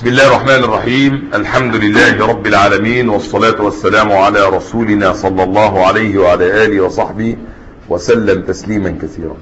بسم الله الرحمن الرحيم. الحمد لله رب العالمين، والصلاة والسلام على رسولنا صلى الله عليه وعلى آله وصحبه وسلم تسليما كثيرا.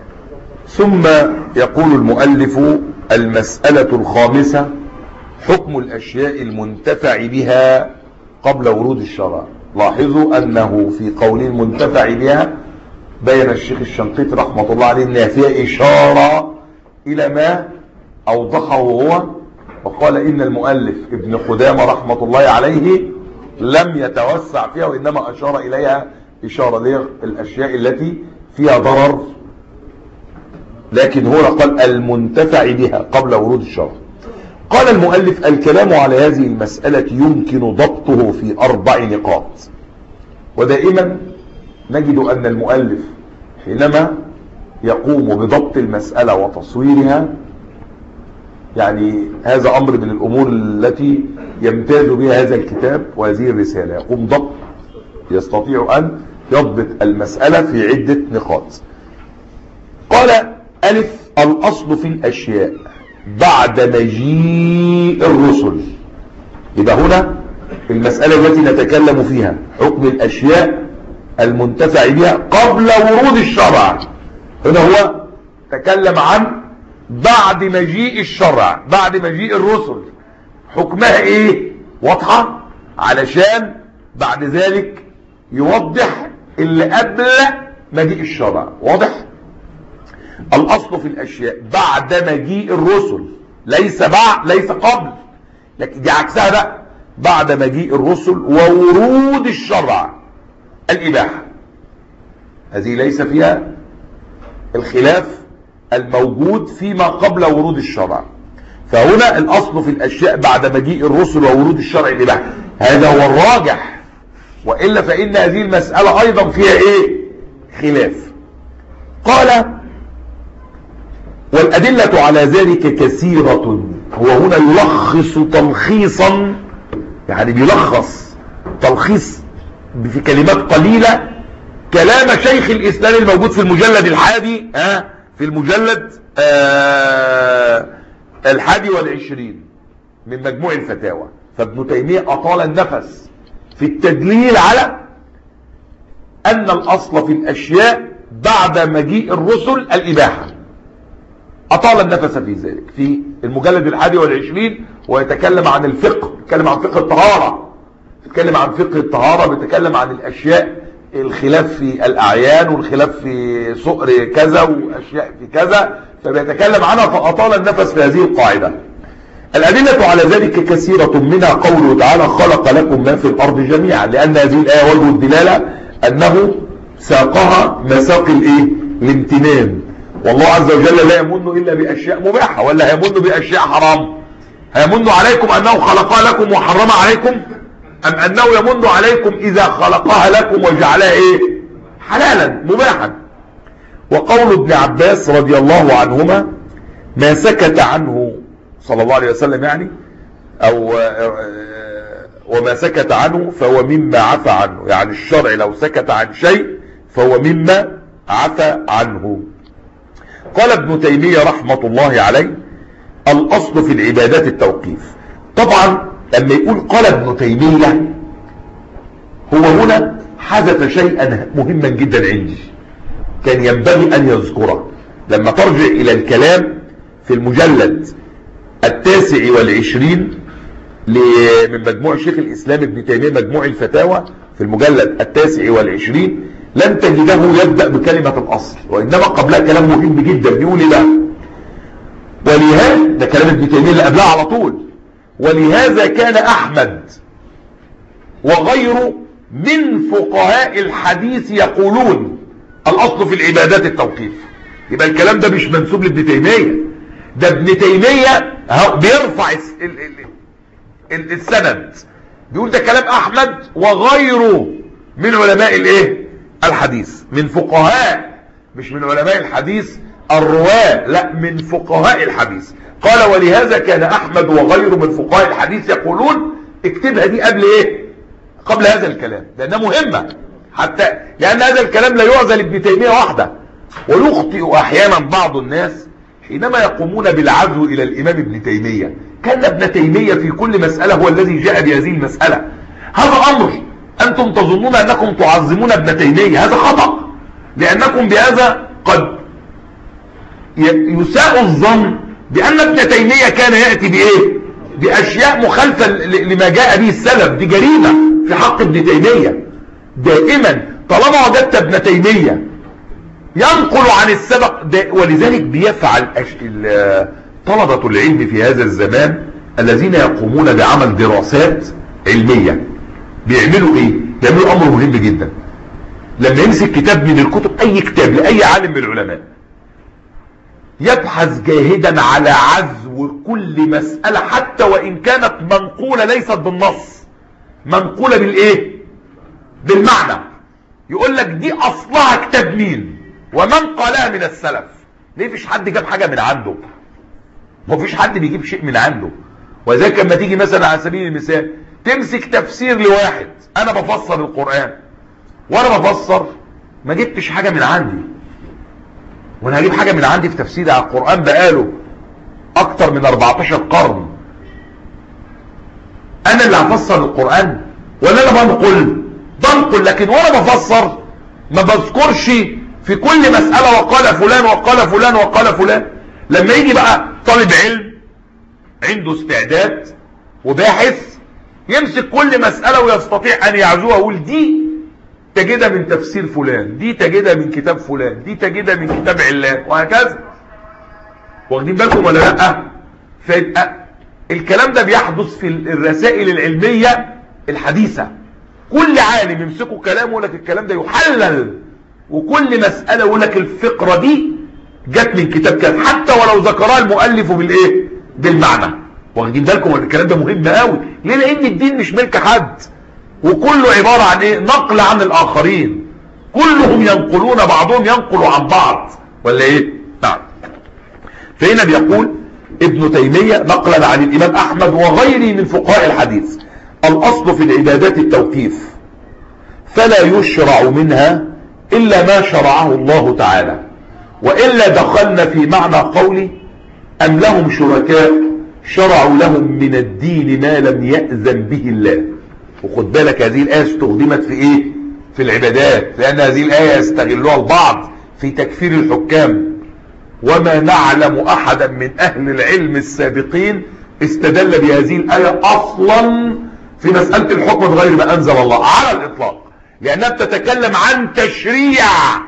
ثم يقول المؤلف: المسألة الخامسة: حكم الأشياء المنتفع بها قبل ورود الشرع. لاحظوا أنه في قول المنتفع بها بين الشيخ الشنقيطي رحمة الله عليه أنها فيها إشارة إلى ما أوضحه هو، وقال إن المؤلف ابن قدامة رحمة الله عليه لم يتوسع فيها، وإنما أشار إليها إشارة للأشياء التي فيها ضرر، لكن هو قال المنتفع بها قبل ورود الشرع. قال المؤلف: الكلام على هذه المسألة يمكن ضبطه في 4 نقاط. ودائما نجد أن المؤلف حينما يقوم بضبط المسألة وتصويرها، يعني هذا أمر من الأمور التي يمتاز بها هذا الكتاب وهذه الرسالة، يقوم ضبط، يستطيع أن يضبط المسألة في عدة نقاط. قال: ألف: الأصل في الأشياء بعد مجيء الرسل. يبقى هنا المسألة التي نتكلم فيها حكم الأشياء المنتفع بها قبل ورود الشرع. هنا هو تكلم عن بعد مجيء الشرع، بعد مجيء الرسل، حكمها ايه؟ واضحة، علشان بعد ذلك يوضح اللي قبل مجيء الشرع. واضح؟ الأصل في الأشياء بعد مجيء الرسل، ليس قبل، لكن دي عكسها بقى، بعد مجيء الرسل وورود الشرع الإباحة. هذه ليس فيها الخلاف الموجود فيما قبل ورود الشرع. فهنا الأصل في الأشياء بعد مجيء الرسل وورود الشرع الإباحة، هذا هو الراجح، وإلا فإن هذه المسألة أيضا فيها إيه؟ خلاف. قال: والأدلة على ذلك كثيرة. هو هنا يلخص تلخيصا، يعني بيلخص تلخيص في كلمات قليلة كلام شيخ الإسلام الموجود في المجلد الحادي، في المجلد 21 من مجموع الفتاوى. فابن تيمية أطال النفس في التدليل على أن الأصل في الأشياء بعد مجيء الرسل الإباحة. أطال النفس في ذلك في المجلد 21، ويتكلم عن الفقه، يتكلم عن فقه الطهارة، يتكلم عن فقه الطهارة، بيتكلم عن الأشياء، الخلاف في الأعيان والخلاف في صقر كذا وأشياء في كذا، فبيتكلم عنها، فأطال النفس في هذه القاعدة. الأدلة على ذلك كثيرة، منها قوله تعالى: خلق لكم ما في الأرض جميعا، لأن هذه الآية وجه الدلالة أنه ساقها مساق الامتنان، والله عز وجل لا يمن إلا بأشياء مباحة، ولا هيمن بأشياء حرام؟ هيمن عليكم أنه خلقها لكم وحرم عليكم، أم أنه يمن عليكم إذا خلقها لكم وجعلها حلالا مباحا؟ وقول ابن عباس رضي الله عنهما: ما سكت عنه صلى الله عليه وسلم، يعني أو وما سكت عنه فهو مما عفى عنه، يعني الشرع لو سكت عن شيء فهو مما عفى عنه. قال ابن تيمية رحمة الله عليه: الأصل في العبادات التوقيف. طبعا لما يقول قال ابن تيمية، هو هنا حدث شيئا مهما جدا عندي كان ينبغي أن يذكره. لما ترجع إلى الكلام في المجلد 29 من مجموع شيخ الإسلام ابن تيمية، مجموع الفتاوى، في المجلد 29 لن تجده يبدأ بكلمة الأصل، وإنما قبلها كلام مهم جدا. بيقول لا، ولهذا ده كلام ابن تيمية اللي قبلها على طول: ولهذا كان أحمد وغيره من فقهاء الحديث يقولون الأصل في العبادات التوقيف. يبقى الكلام ده مش منسوب لابن تيمية، ده ابن تيمية بيرفع السند، بيقول ده كلام أحمد وغيره من علماء الحديث، من فقهاء، مش من علماء الحديث الرواة، لا، من فقهاء الحديث. قال: ولهذا كان أحمد وغيره من فقهاء الحديث يقولون. اكتبها دي قبل قبل هذا الكلام، لأنها مهمة، حتى لأن هذا الكلام لا يعزل ابن تيمية وحده، ويخطئ أحيانا بعض الناس حينما يقومون بالعزو الى الامام ابن تيمية كان ابن تيمية في كل مسألة هو الذي جاء بهذه المسألة. هذا امر انتم تظنون انكم تعظمون ابن تيمية، هذا خطأ، لانكم بهذا قد يساء الظن بان ابن تيمية كان يأتي بايه؟ باشياء مخالفة لما جاء به السلف. دي جريمة في حق ابن تيمية. دائما طالما وجدت ابن تيمية ينقل عن السبق ولذلك بيفعل طلبة العلم في هذا الزمان الذين يقومون بعمل دراسات علمية بيعملوا ايه؟ بيعملوا امر مهم جدا. لما يمسك كتاب من الكتب، اي كتاب لأي عالم من العلماء، يبحث جاهدا على عزو كل مسألة حتى وان كانت منقولة ليست بالنص، منقولة بالايه؟ بالمعنى. يقول لك دي اصلها كتاب مين ومن قالها من السلف. ليه؟ فيش حد جاب حاجة من عنده، ما فيش حد بيجيب شيء من عنده. وذلك لما تيجي مثلا على سبيل المثال تمسك تفسير لواحد، انا بفسر القرآن وانا بفسر ما جبتش حاجة من عندي، وانا هجيب حاجة من عندي في تفسير على القرآن بقاله اكتر من 14 قرن؟ انا اللي هفسر القرآن ولا انا بنقل؟ لكن وانا بفسر ما بذكرش في كل مسألة وقال فلان وقال فلان وقال فلان. لما يجي بقى طالب علم عنده استعداد وباحث يمسك كل مسألة ويستطيع ان يعزوها، يقول دي تجدها من تفسير فلان، دي تجدها من كتاب فلان، دي تجدها من كتاب علان، وهكذا. واخدين بالكم ولا لا؟ فيبقى الكلام ده بيحدث في الرسائل العلمية الحديثة. كل عالم يمسكوا كلامه يقول لك الكلام ده يحلل، وكل مسألة يقول لك الفقرة دي جت من كتاب كذا، حتى ولو ذكرها المؤلف بالايه؟ بالمعنى. واخدين بالكم الكلام ده مهم قوي. ليه؟ لان الدين مش ملك حد، وكله عبارة عن ايه؟ نقل عن الاخرين، كلهم ينقلون، بعضهم ينقل عن بعض، ولا ايه؟ نعم. فهنا بيقول ابن تيمية نقلا عن الامام احمد وغيره من فقهاء الحديث: الاصل في العبادات التوقيف، فلا يشرع منها الا ما شرعه الله تعالى، والا دخلنا في معنى قولي: ام لهم شركاء شرعوا لهم من الدين ما لم يأذن به الله. وخد بالك هذه الآية استخدمت في ايه؟ في العبادات، لان هذه الآية يستغلها البعض في تكفير الحكام. وما نعلم احدا من اهل العلم السابقين استدل بهذه الآية اصلا في مسألة الحكم بغير ما انزل الله على الاطلاق، لانها بتتكلم عن تشريع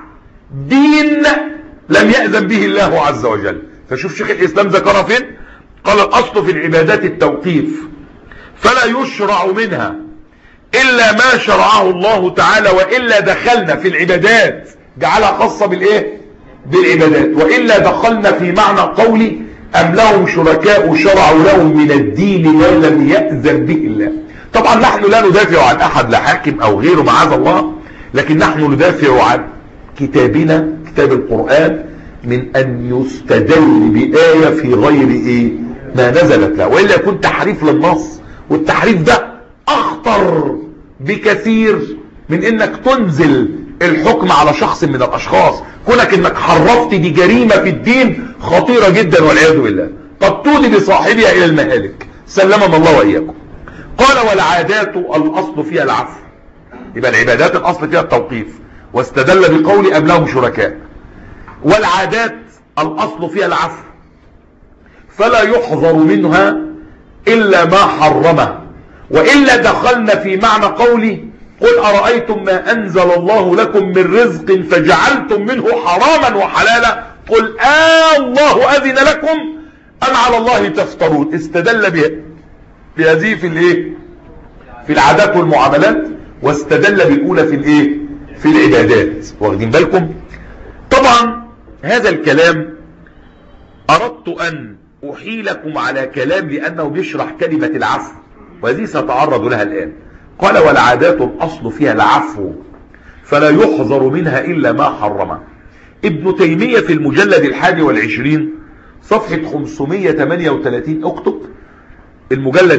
دين لم يأذن به الله عز وجل. فشوف شيخ الاسلام ذكرها فين؟ قال: الاصل في العبادات التوقيف، فلا يشرع منها الا ما شرعه الله تعالى، والا دخلنا في العبادات، جعلها خاصة بالايه؟ بالعبادات. والا دخلنا في معنى قولي: ام لهم شركاء شرعوا لهم من الدين ما لم يأذن به الله. طبعا نحن لا ندافع عن احد، لا حاكم او غيره معاذ الله، لكن نحن ندافع عن كتابنا، كتاب القرآن، من ان يستدل بآية في غير ايه؟ ما نزلت له، وإلا يكون تحريف للنص، والتحريف ده اخطر بكثير من انك تنزل الحكم على شخص من الاشخاص. كونك انك حرفت دي جريمة في الدين خطيرة جدا والعياذ بالله، قد تودي بصاحبها الى المهالك، سلمنا الله واياكم. قال: والعادات الاصل فيها العفو. يبقى العبادات الاصل فيها التوقيف، واستدل بقول: ام لهم شركاء. والعادات الاصل فيها العفو، فلا يحظر منها الا ما حرمه، والا دخلنا في معنى قولي: قل ارايتم ما انزل الله لكم من رزق فجعلتم منه حراما وحلالا قل الله اذن لكم ام على الله تفترون. استدل بهذه في الايه؟ في العادات والمعاملات، واستدل بالاولى في الايه؟ في العبادات. واخدين بالكم؟ طبعا هذا الكلام اردت ان احيلكم على كلام لانه بيشرح كلمة العفو، وهذه سأتعرض لها الان. قال: والعادات الاصل فيها العفو، فلا يحظر منها الا ما حرمه. ابن تيمية في المجلد 21 صفحة 538، اكتب المجلد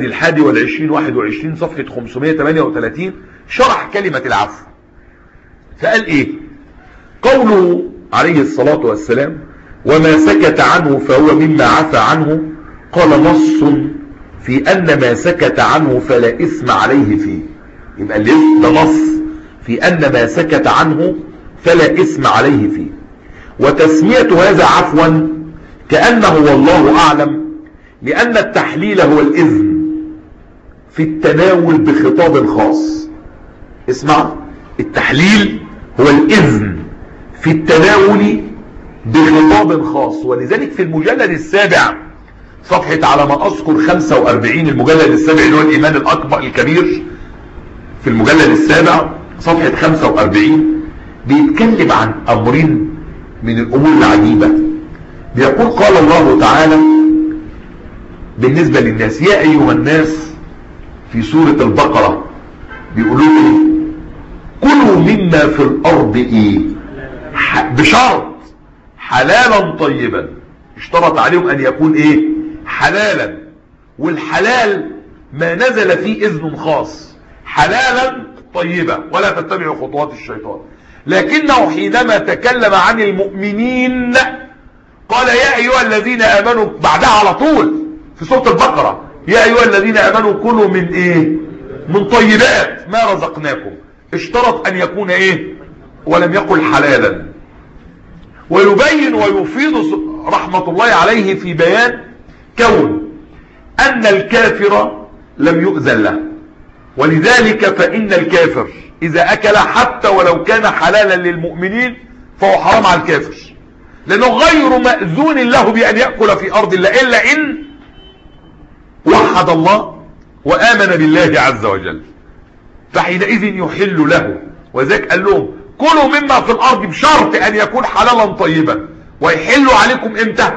21 صفحة 538، شرح كلمة العفو. فقال ايه؟ قوله عليه الصلاة والسلام: وما سكت عنه فهو مما عفى عنه، قال نص في أن ما سكت عنه فلا إثم عليه فيه. يبقى ده نص في أن ما سكت عنه فلا إثم عليه فيه. وتسمية هذا عفوا كأنه والله أعلم، لأن التحليل هو الإذن في التناول بخطاب خاص. اسمع، التحليل هو الإذن في التناول بخطاب خاص. ولذلك في المجلد السابع صفحة على ما أذكر 45، المجلد السابع اللي هو الإيمان الأكبر الكبير، في المجلد السابع صفحة 45 بيتكلم عن أمرين من الأمور العجيبة. بيقول قال الله تعالى بالنسبة للناس: يا أيها الناس، في سورة البقرة بيقولوا ايه؟ كلوا مما في الأرض ايه؟ بشرط حلالا طيبا. اشترط عليهم أن يكون ايه؟ حلالا. والحلال ما نزل فيه إذن خاص، حلالا طيبا، ولا تتبعوا خطوات الشيطان. لكنه حينما تكلم عن المؤمنين قال يا أيها الذين آمنوا، بعدها على طول في سورة البقرة: يا أيها الذين آمنوا كلوا من ايه؟ من طيبات ما رزقناكم. اشترط أن يكون ايه؟ ولم يقل حلالا. ويبين ويفيض رحمة الله عليه في بيان كون أن الكافر لم يؤذن له، ولذلك فإن الكافر إذا أكل حتى ولو كان حلالا للمؤمنين فهو حرام على الكافر، لأنه غير مأذون له بأن يأكل في أرض الله إلا إن وحد الله وآمن بالله عز وجل، فحينئذ يحل له. وذلك قال لهم كلوا مما في الأرض بشرط أن يكون حلالا طيبا. ويحلوا عليكم إمتى؟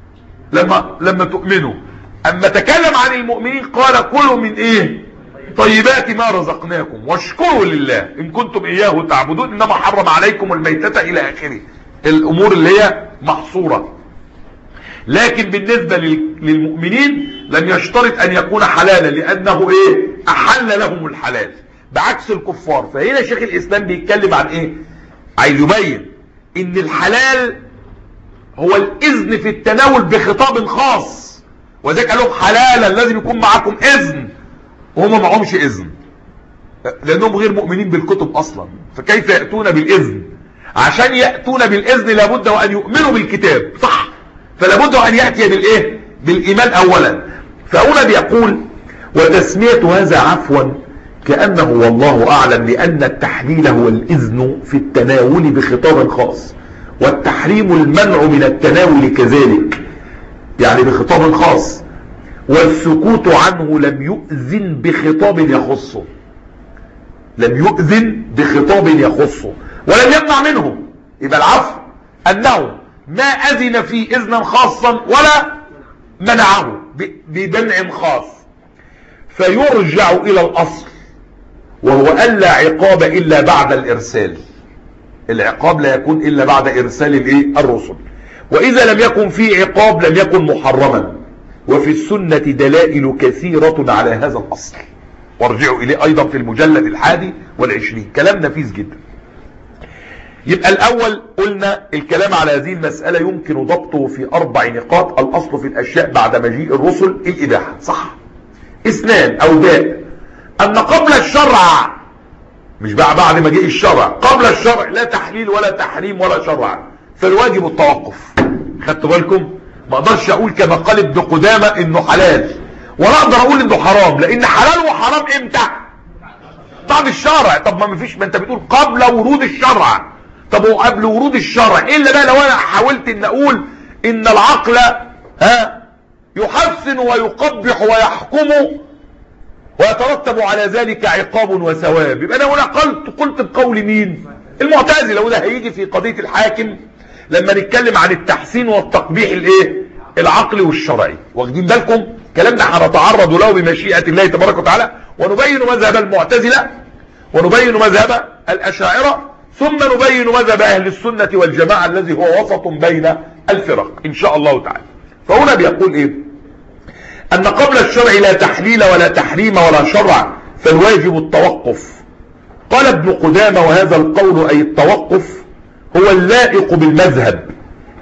لما تؤمنوا. أما تكلم عن المؤمنين قال كلوا من إيه؟ طيبات ما رزقناكم واشكروا لله إن كنتم إياه تعبدون إنما حرم عليكم الميتة إلى آخره، الأمور اللي هي محصورة. لكن بالنسبة للمؤمنين لم يشترط أن يكون حلالا، لأنه إيه؟ أحل لهم الحلال بعكس الكفار. فهنا شيخ الإسلام بيتكلم عن إيه؟ عايز يبين إن الحلال هو الإذن في التناول بخطاب خاص. وذلك قال لهم حلالا لازم يكون معكم إذن، وهم معهمش إذن لأنهم غير مؤمنين بالكتب أصلا، فكيف يأتون بالإذن؟ عشان يأتون بالإذن لابد وأن يؤمنوا بالكتاب، صح؟ فلابد أن يأتي بالإيه؟ بالإيمان أولا. فهنا بيقول وتسمية هذا عفوا كأنه والله أعلم، لأن التحليل هو الإذن في التناول بخطاب خاص، والتحريم المنع من التناول كذلك، يعني بخطاب خاص. والسكوت عنه لم يؤذن بخطاب يخصه، لم يؤذن بخطاب يخصه ولم يمنع منه. يبقى العفو أنه ما أذن فيه إذنا خاصا ولا منعه بمنع خاص، فيرجع إلى الأصل وهو ألا عقاب إلا بعد الإرسال. العقاب لا يكون إلا بعد إرسال الرسل، وإذا لم يكن فيه عقاب لم يكن محرما. وفي السنة دلائل كثيرة على هذا الأصل، وارجعوا إليه أيضا في المجلد 21. كلام نفيس جدا. يبقى الأول قلنا الكلام على هذه المسألة يمكن ضبطه في 4 نقاط. الأصل في الأشياء بعد مجيء الرسل الإباحة، صح؟ 2 أو باء أن قبل الشرع، مش بعد مجيء الشرع، قبل الشرع لا تحليل ولا تحريم ولا شرع، فالواجب التوقف. خدتوا بالكم؟ ما اقدرش اقول كما قال ابن قدامة انه حلال، ولا اقدر اقول انه حرام، لان حلال وحرام امتى؟ بعد الشرع. طب ما فيش، ما انت بتقول قبل ورود الشرع. طب وقبل ورود الشرع الا بقى لو انا حاولت ان اقول ان العقل يحسن ويقبح ويحكم ويترتب على ذلك عقاب وثواب، يبقى انا هنا قلت بقول مين؟ المعتزلة. وده هيجي في قضية الحاكم لما نتكلم عن التحسين والتقبيح العقلي والشرعي. واخدين بالكم؟ الكلام ده هنتعرض له بمشيئة الله تبارك وتعالى، ونبين مذهب المعتزلة ونبين مذهب الأشاعرة، ثم نبين مذهب أهل السنة والجماعة الذي هو وسط بين الفرق إن شاء الله تعالى. فهنا بيقول إيه؟ أن قبل الشرع لا تحليل ولا تحريم ولا شرع، فالواجب التوقف. قال ابن قدامة وهذا القول أي التوقف هو اللائق بالمذهب،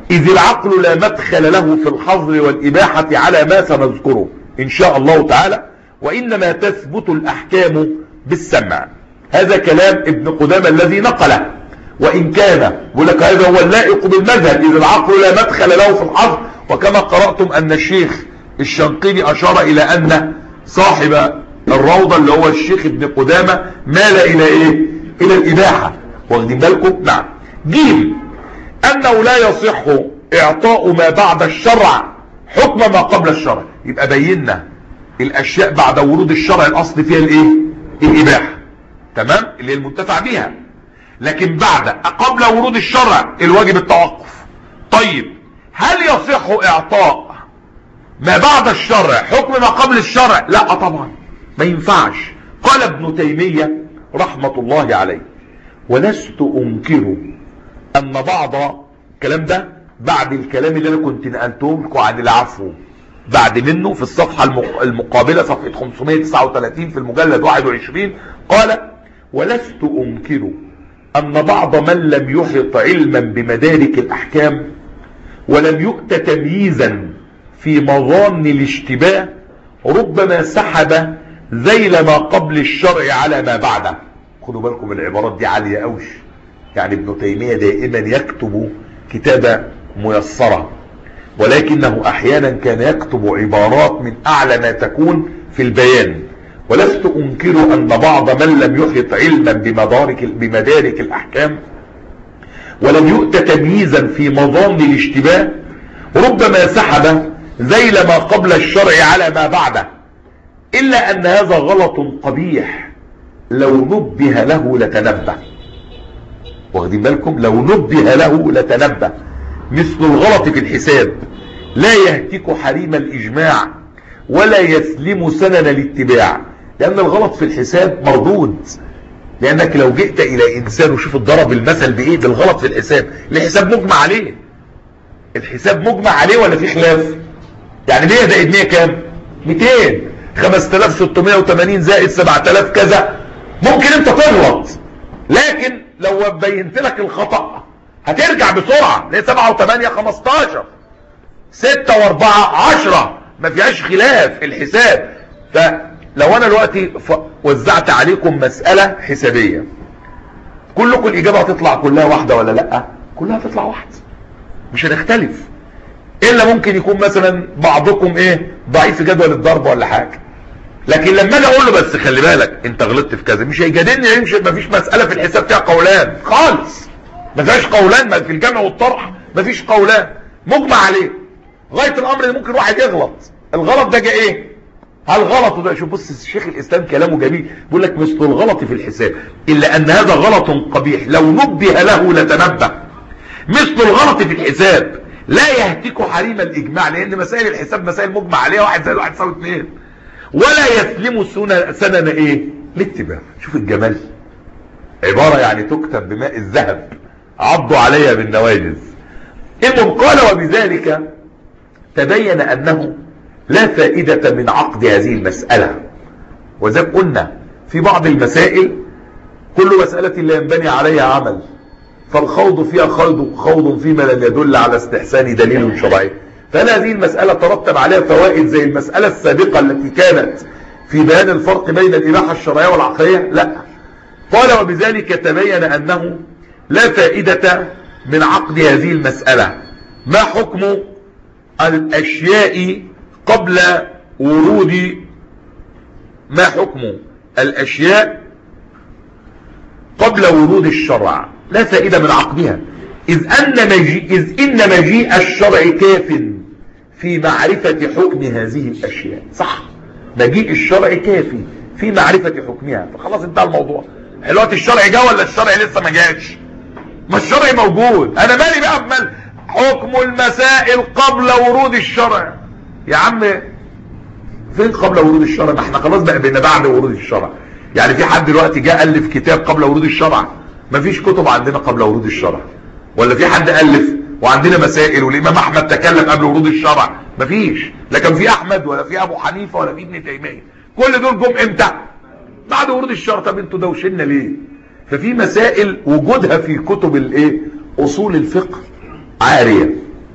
إذ العقل لا مدخل له في الحظر والإباحة على ما سنذكره إن شاء الله تعالى، وإنما تثبت الأحكام بالسمع. هذا كلام ابن قدامة الذي نقله، وإن كان يقول لك هذا هو اللائق بالمذهب، إذ العقل لا مدخل له في الحظر. وكما قرأتم أن الشيخ الشنقيطي أشار إلى أن صاحب الروضة اللي هو الشيخ ابن قدامة مال إلى إيه؟ إلى الإباحة. واخدين بالكم؟ نعم. جيم، أنه لا يصح إعطاء ما بعد الشرع حكم ما قبل الشرع. يبقى بينا الأشياء بعد ورود الشرع الأصل فيها الإيه؟ الإباحة، تمام، اللي المنتفع بها. لكن بعد قبل ورود الشرع الواجب التوقف. طيب هل يصح إعطاء ما بعد الشرع حكم ما قبل الشرع؟ لا طبعا ما ينفعش. قال ابن تيمية رحمة الله عليه: ولست أنكر أن بعض الكلام ده بعد الكلام اللي أنا كنت نقلته لكم عن العفو، بعد منه في الصفحة المقابلة صفحة 539 في المجلد 21، قال: ولست أنكر أن بعض من لم يحط علما بمدارك الأحكام ولم يؤت تمييزا في مظان الاشتباه ربما سحب ذيل ما قبل الشرع على ما بعده. خدوا بالكم العبارات دي عالية قوي، يعني ابن تيمية دائما يكتب كتابة ميسرة، ولكنه احيانا كان يكتب عبارات من اعلى ما تكون في البيان. ولست انكر ان بعض من لم يحط علما بمدارك الاحكام ولم يؤت تمييزا في مظان الاشتباه ربما سحب ذيل ما قبل الشرع على ما بعده، الا ان هذا غلط قبيح لو نبه له لتنبه. واخدين بالكم؟ لو نبه له لتنبه، مثل الغلط في الحساب: لا يهتك حريم الإجماع ولا يسلم سنن الاتباع. لأن الغلط في الحساب مردود، لأنك لو جئت إلى إنسان وشوف الضرب المثل بإيه بالغلط في الحساب، الحساب مجمع عليه، الحساب مجمع عليه ولا في خلاف؟ يعني 100 زائد 100 كام؟ 200. 5680 زائد 7000 كذا. ممكن انت تغلط، لكن لو بينت لك الخطأ هترجع بسرعة، ليه 7 و8 15، 6 و4 10، ما فيهاش خلاف الحساب. فلو انا دلوقتي وزعت عليكم مسألة حسابية، كلكم الإجابة هتطلع كلها واحدة ولا لأ؟ كلها هتطلع واحدة، مش هنختلف، إلا ممكن يكون مثلا بعضكم إيه ضعيف في جدول الضرب ولا حاجة. لكن لما اجي اقول له بس خلي بالك انت غلطت في كذا، مش هيجادلني، يمشي. ما فيش مسألة في الحساب فيها قولان خالص، ما فيهاش قولان، ما في الجمع والطرح ما فيش قولان، مجمع عليه. غاية الامر ان ممكن واحد يغلط، الغلط ده جاء ايه؟ هل غلط ده؟ شوف بص الشيخ الاسلام كلامه جميل، بيقول لك مثل الغلط في الحساب الا ان هذا غلط قبيح لو نبه له لتنبه. مثل الغلط في الحساب لا يهتك حريم الاجماع، لان مسائل الحساب مسائل مجمع عليها، 1 زائد 1 يساوي 2، ولا يسلم سنن ايه؟ الاتباع. شوف الجمال، عبارة يعني تكتب بماء الذهب، عضوا عليها بالنواجذ. المهم قال: وبذلك تبين انه لا فائدة من عقد هذه المسألة. وذلك قلنا في بعض المسائل كل مسألة لا ينبني عليها عمل، فالخوض فيها خوض فيما لم يدل على استحسان دليل شرعي. فهل هذه المسألة ترتب عليها فوائد زي المسألة السابقة التي كانت في بيان الفرق بين الإباحة الشرعية والعقلية؟ لا. قال: وبذلك تبين أنه لا فائدة من عقد هذه المسألة. ما حكم الأشياء قبل ورود ما حكم الأشياء قبل ورود الشرع؟ لا فائدة من عقدها، إذ إن مجيء الشرع كاف في معرفة حكم هذه الأشياء. صح، مجيء الشرع كافي في معرفة حكمها، فخلاص انتهى الموضوع. دلوقتي الشرع جاء ولا الشرع لسه ما جاش؟ ما الشرع موجود، انا مالي بقى بمال حكم المسائل قبل ورود الشرع. يا عم فين قبل ورود الشرع؟ ما احنا خلاص بقى بينا بعد ورود الشرع. يعني في حد دلوقتي جاء ألف كتاب قبل ورود الشرع؟ ما فيش كتب عندنا قبل ورود الشرع. ولا في حد ألف وعندنا مسائل والإمام أحمد تكلم قبل ورود الشرع؟ ما فيش. لا كان في أحمد ولا في أبو حنيفة ولا في ابن تيمية، كل دول جم امتى؟ بعد ورود الشرع. طب انتوا دوشنا ليه؟ ففي مسائل وجودها في كتب الايه؟ اصول الفقه عارية،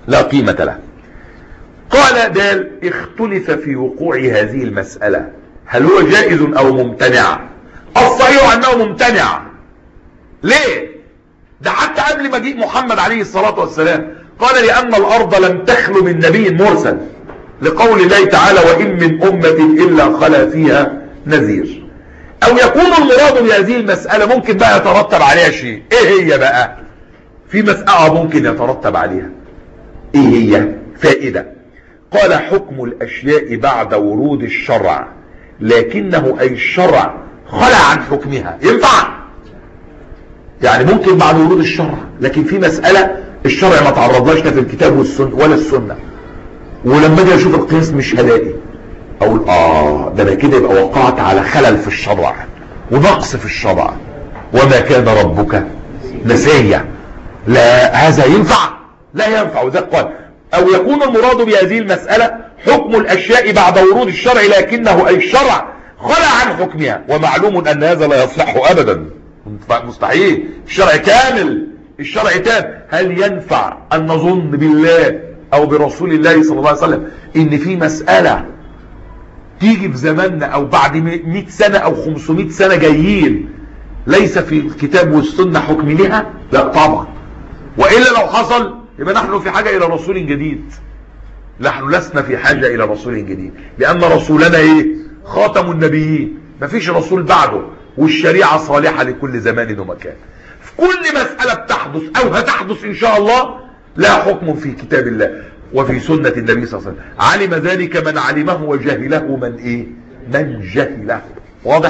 لا قيمة له. قال دال اختلف في وقوع هذه المسألة هل هو جائز او ممتنع. الصحيح انه ممتنع. ليه؟ ده حتى قبل مجيء محمد عليه الصلاة والسلام قال لأن الأرض لم تخلو من نبي مرسل، لقول الله تعالى وإن من أمة إلا خلا فيها نذير. أو يكون المراد بهذه المسألة ممكن بقى يترتب عليها شيء. إيه هي بقى؟ في مسألة ممكن يترتب عليها. إيه هي؟ فائدة. قال حكم الأشياء بعد ورود الشرع لكنه أي الشرع خلع عن حكمها. ينفع؟ يعني ممكن بعد ورود الشرع، لكن في مسألة الشرع ما تعرضلاش لا في الكتاب والسنة ولا السنة، ولما اجي اشوف القياس مش هلاقي، اقول ده انا كده يبقى وقعت على خلل في الشرع ونقص في الشرع. وما كان ربك نسيا. لا هذا ينفع؟ لا ينفع. وذلك قال او يكون المراد بهذه المسألة حكم الاشياء بعد ورود الشرع لكنه اي الشرع خلع عن حكمها، ومعلوم ان هذا لا يصح ابدا. مستحيل. الشرع كامل، الشرع تام. هل ينفع ان نظن بالله او برسول الله صلى الله عليه وسلم ان في مسألة تيجي في زماننا او بعد 100 سنة او 500 سنة جايين ليس في الكتاب والسنة حكم لها؟ لا طبعا. وإلا لو حصل يبقى نحن في حاجة الى رسول جديد. نحن لسنا في حاجة الى رسول جديد، لان رسولنا ايه؟ خاتم النبيين، مفيش رسول بعده، والشريعة صالحة لكل زمان ومكان. في كل مسألة بتحدث او هتحدث ان شاء الله لا حكم في كتاب الله وفي سنة النبي صلى الله عليه وسلم. علم ذلك من علمه وجهله من ايه؟ من جهله. واضح؟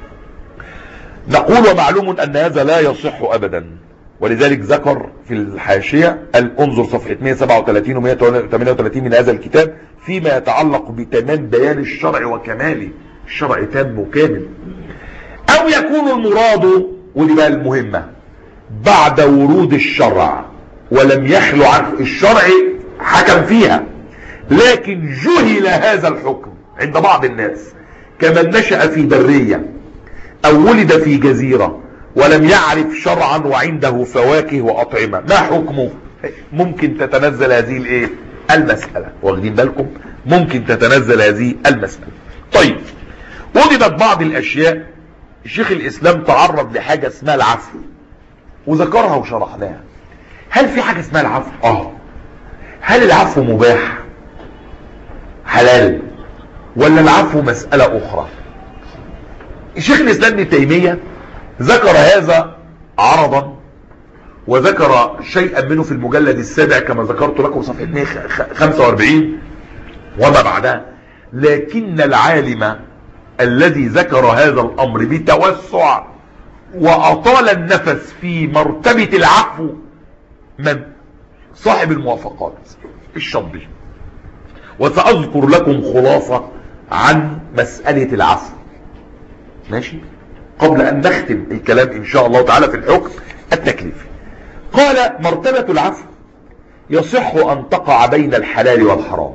نقول ومعلوم ان هذا لا يصح ابدا، ولذلك ذكر في الحاشية انظر صفحة 137 و 138 من هذا الكتاب فيما يتعلق بتمام بيان الشرع وكماله. الشرع تام وكامل. او يكون المراد، ودي بقى المهمة، بعد ورود الشرع ولم يخلو عنه الشرع حكم فيها، لكن جهل هذا الحكم عند بعض الناس كمن نشأ في برية او ولد في جزيرة ولم يعرف شرعا وعنده فواكه واطعمة. ما حكمه؟ ممكن تتنزل هذه الايه؟ المسألة. واخدين بالكم؟ ممكن تتنزل هذه المسألة. طيب، وجدت بعض الاشياء شيخ الاسلام تعرض لحاجة اسمها العفو وذكرها وشرحناها. هل في حاجة اسمها العفو؟ هل العفو مباح حلال ولا العفو مسألة اخرى؟ شيخ الاسلام ابن تيمية ذكر هذا عرضا، وذكر شيئا منه في المجلد السابع كما ذكرت لكم صفحة 245 وما بعدها. لكن العالم الذي ذكر هذا الامر بتوسع واطال النفس في مرتبة العفو من صاحب الموافقات الشطبي. وسأذكر لكم خلاصة عن مسألة العفو، ماشي، قبل ان نختم الكلام ان شاء الله تعالى في الحكم التكليفي. قال مرتبة العفو يصح ان تقع بين الحلال والحرام.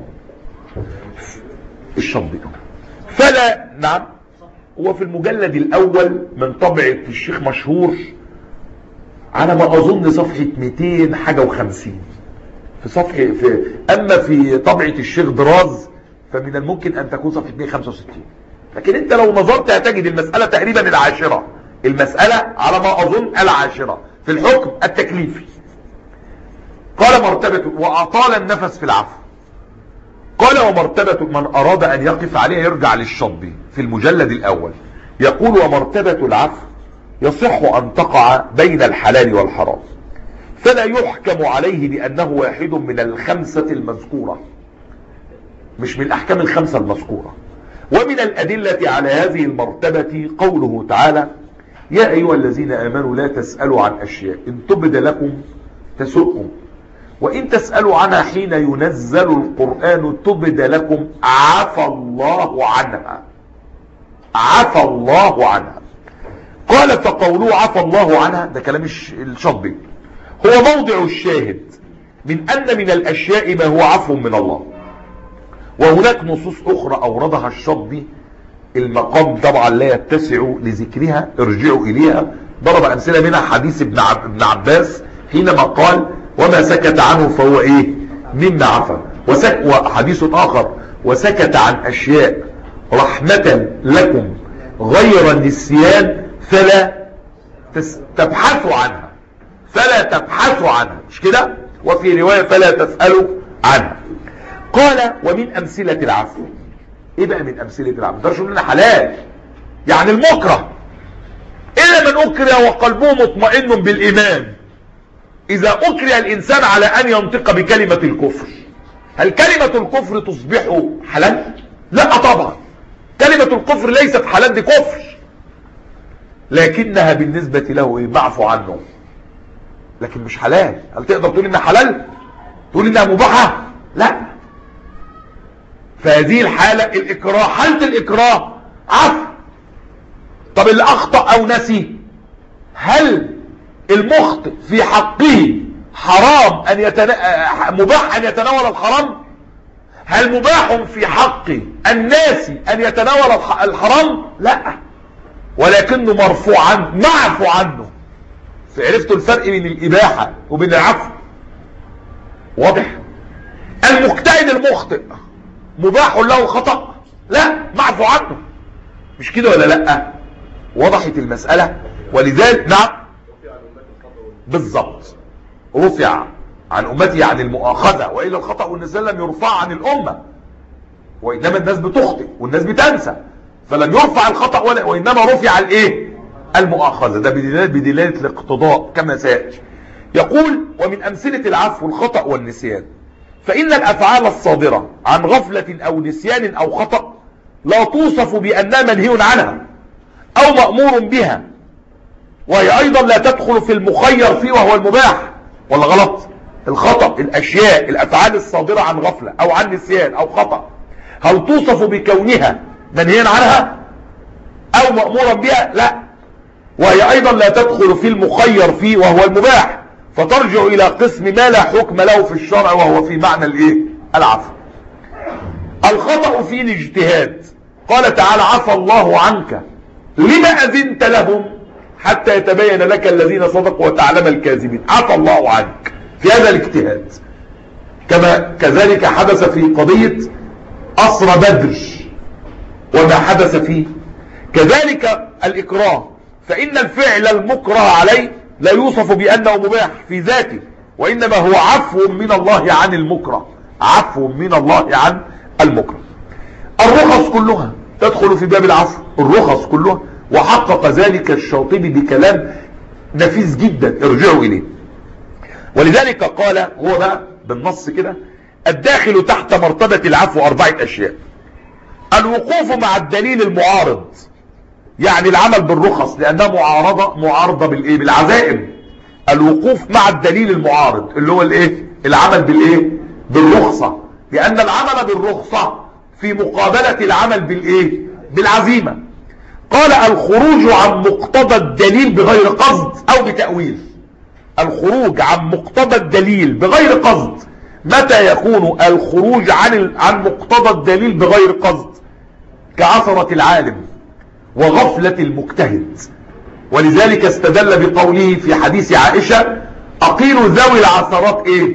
الشطبي فلا، نعم، هو في المجلد الاول من طبعة الشيخ مشهور على ما اظن صفحة 200 حاجة و50 في صفحة اما في طبعة الشيخ دراز فمن الممكن ان تكون صفحة 265. لكن انت لو نظرت هتجد المسألة تقريبا العاشرة. المسألة على ما اظن العاشرة في الحكم التكليفي. قال مرتبة واطال النفس في العفو. قال ومرتبة من اراد ان يقف عليها يرجع للشطبي في المجلد الاول يقول ومرتبة العفو يصح ان تقع بين الحلال والحرام، فلا يحكم عليه بانه واحد من الخمسة المذكورة، مش من الاحكام الخمسة المذكورة. ومن الادلة على هذه المرتبة قوله تعالى يا ايها الذين امنوا لا تسألوا عن اشياء ان تبد لكم تسؤكم وان تسألوا عنها حين ينزل القرآن تبد لكم عفى الله عنها. عفى الله عنها. قال فقوله عفى الله عنها ده كلام الشطبي هو موضع الشاهد من ان من الاشياء ما هو عفو من الله. وهناك نصوص اخرى اوردها الشطبي المقام طبعا لا يتسع لذكرها، ارجعوا اليها. ضرب امثله منها حديث ابن عباس حينما قال وما سكت عنه فهو ايه؟ مما عفا. وحديث آخر: وسكت عن أشياء رحمة لكم غير النسيان فلا تبحثوا عنها. فلا تبحثوا عنها، مش كده؟ وفي رواية: فلا تسألوا عنها. قال: ومن أمثلة العفو. ايه بقى من أمثلة العفو؟ ده شو لنا حلال، يعني المكره. إلا من أكره وقلبه مطمئن بالإيمان. إذا أكره الإنسان على أن ينطق بكلمة الكفر، هل كلمة الكفر تصبح حلال؟ لا طبعا، كلمة الكفر ليست حلال، دي كفر، لكنها بالنسبة له معفو عنه، لكن مش حلال. هل تقدر تقول إنها حلال؟ تقول إنها مباحة؟ لا. فهذه الحالة الإكراه، حالة الإكراه عفو. طب اللي أخطأ أو نسي، هل المخطئ في حقه حرام مباح أن يتناول الحرام؟ هل مباح في حق الناس أن يتناول الحرام؟ لا، ولكنه مرفوع عنه، معفو عنه. فعرفتوا الفرق بين الإباحة وبين العفو؟ واضح؟ المجتهد المخطئ مباح له الخطأ؟ لا، معفو عنه، مش كده ولا لا؟ وضحت المسألة. ولذلك نعم بالضبط، رفع عن أمتي عن المؤاخذة، وإلا الخطأ والنسيان لم يرفع عن الأمة، وإنما الناس بتخطئ والناس بتنسى، فلم يرفع الخطأ وإنما رفع الايه؟ المؤاخذة. ده بدلالة الاقتضاء كما سيأتي. يقول: ومن أمثلة العفو الخطأ والنسيان، فإن الأفعال الصادرة عن غفلة أو نسيان أو خطأ لا توصف بأنها منهي عنها أو مأمور بها، وهي أيضا لا تدخل في المخير فيه وهو المباح. ولا غلط؟ الخطأ، الأشياء، الأفعال الصادرة عن غفلة أو عن نسيان أو خطأ، هل توصف بكونها منهيا عنها أو مأمورا بها؟ لا، وهي أيضا لا تدخل في المخير فيه وهو المباح، فترجع إلى قسم ما لا حكم له في الشرع، وهو في معنى الايه؟ العفو. الخطأ في الاجتهاد، قال تعالى: عفى الله عنك لما أذنت لهم حتى يتبين لك الذين صدقوا وتعلم الكاذبين. عفى الله عنك في هذا الاجتهاد. كذلك حدث في قضية أسرى بدر وما حدث فيه. كذلك الإكراه، فإن الفعل المكره عليه لا يوصف بأنه مباح في ذاته، وإنما هو عفو من الله عن المكره، عفو من الله عن المكره. الرخص كلها تدخل في باب العفو، الرخص كلها، وحقق ذلك الشاطبي بكلام نفيس جدا، ارجعوا إليه. ولذلك قال هو بقى بالنص كده: الداخل تحت مرتبة العفو 4 أشياء: الوقوف مع الدليل المعارض، يعني العمل بالرخص لأنها معارضة بالإيه؟ بالعزائم. الوقوف مع الدليل المعارض اللي هو الإيه؟ العمل بالإيه؟ بالرخصة، لأن العمل بالرخصة في مقابلة العمل بالإيه؟ بالعزيمة. قال: الخروج عن مقتضى الدليل بغير قصد أو بتأويل. الخروج عن مقتضى الدليل بغير قصد، متى يكون الخروج عن مقتضى الدليل بغير قصد؟ كعثرة العالم وغفلة المجتهد. ولذلك استدل بقوله في حديث عائشة: أقيلوا ذوي العثرات ايه؟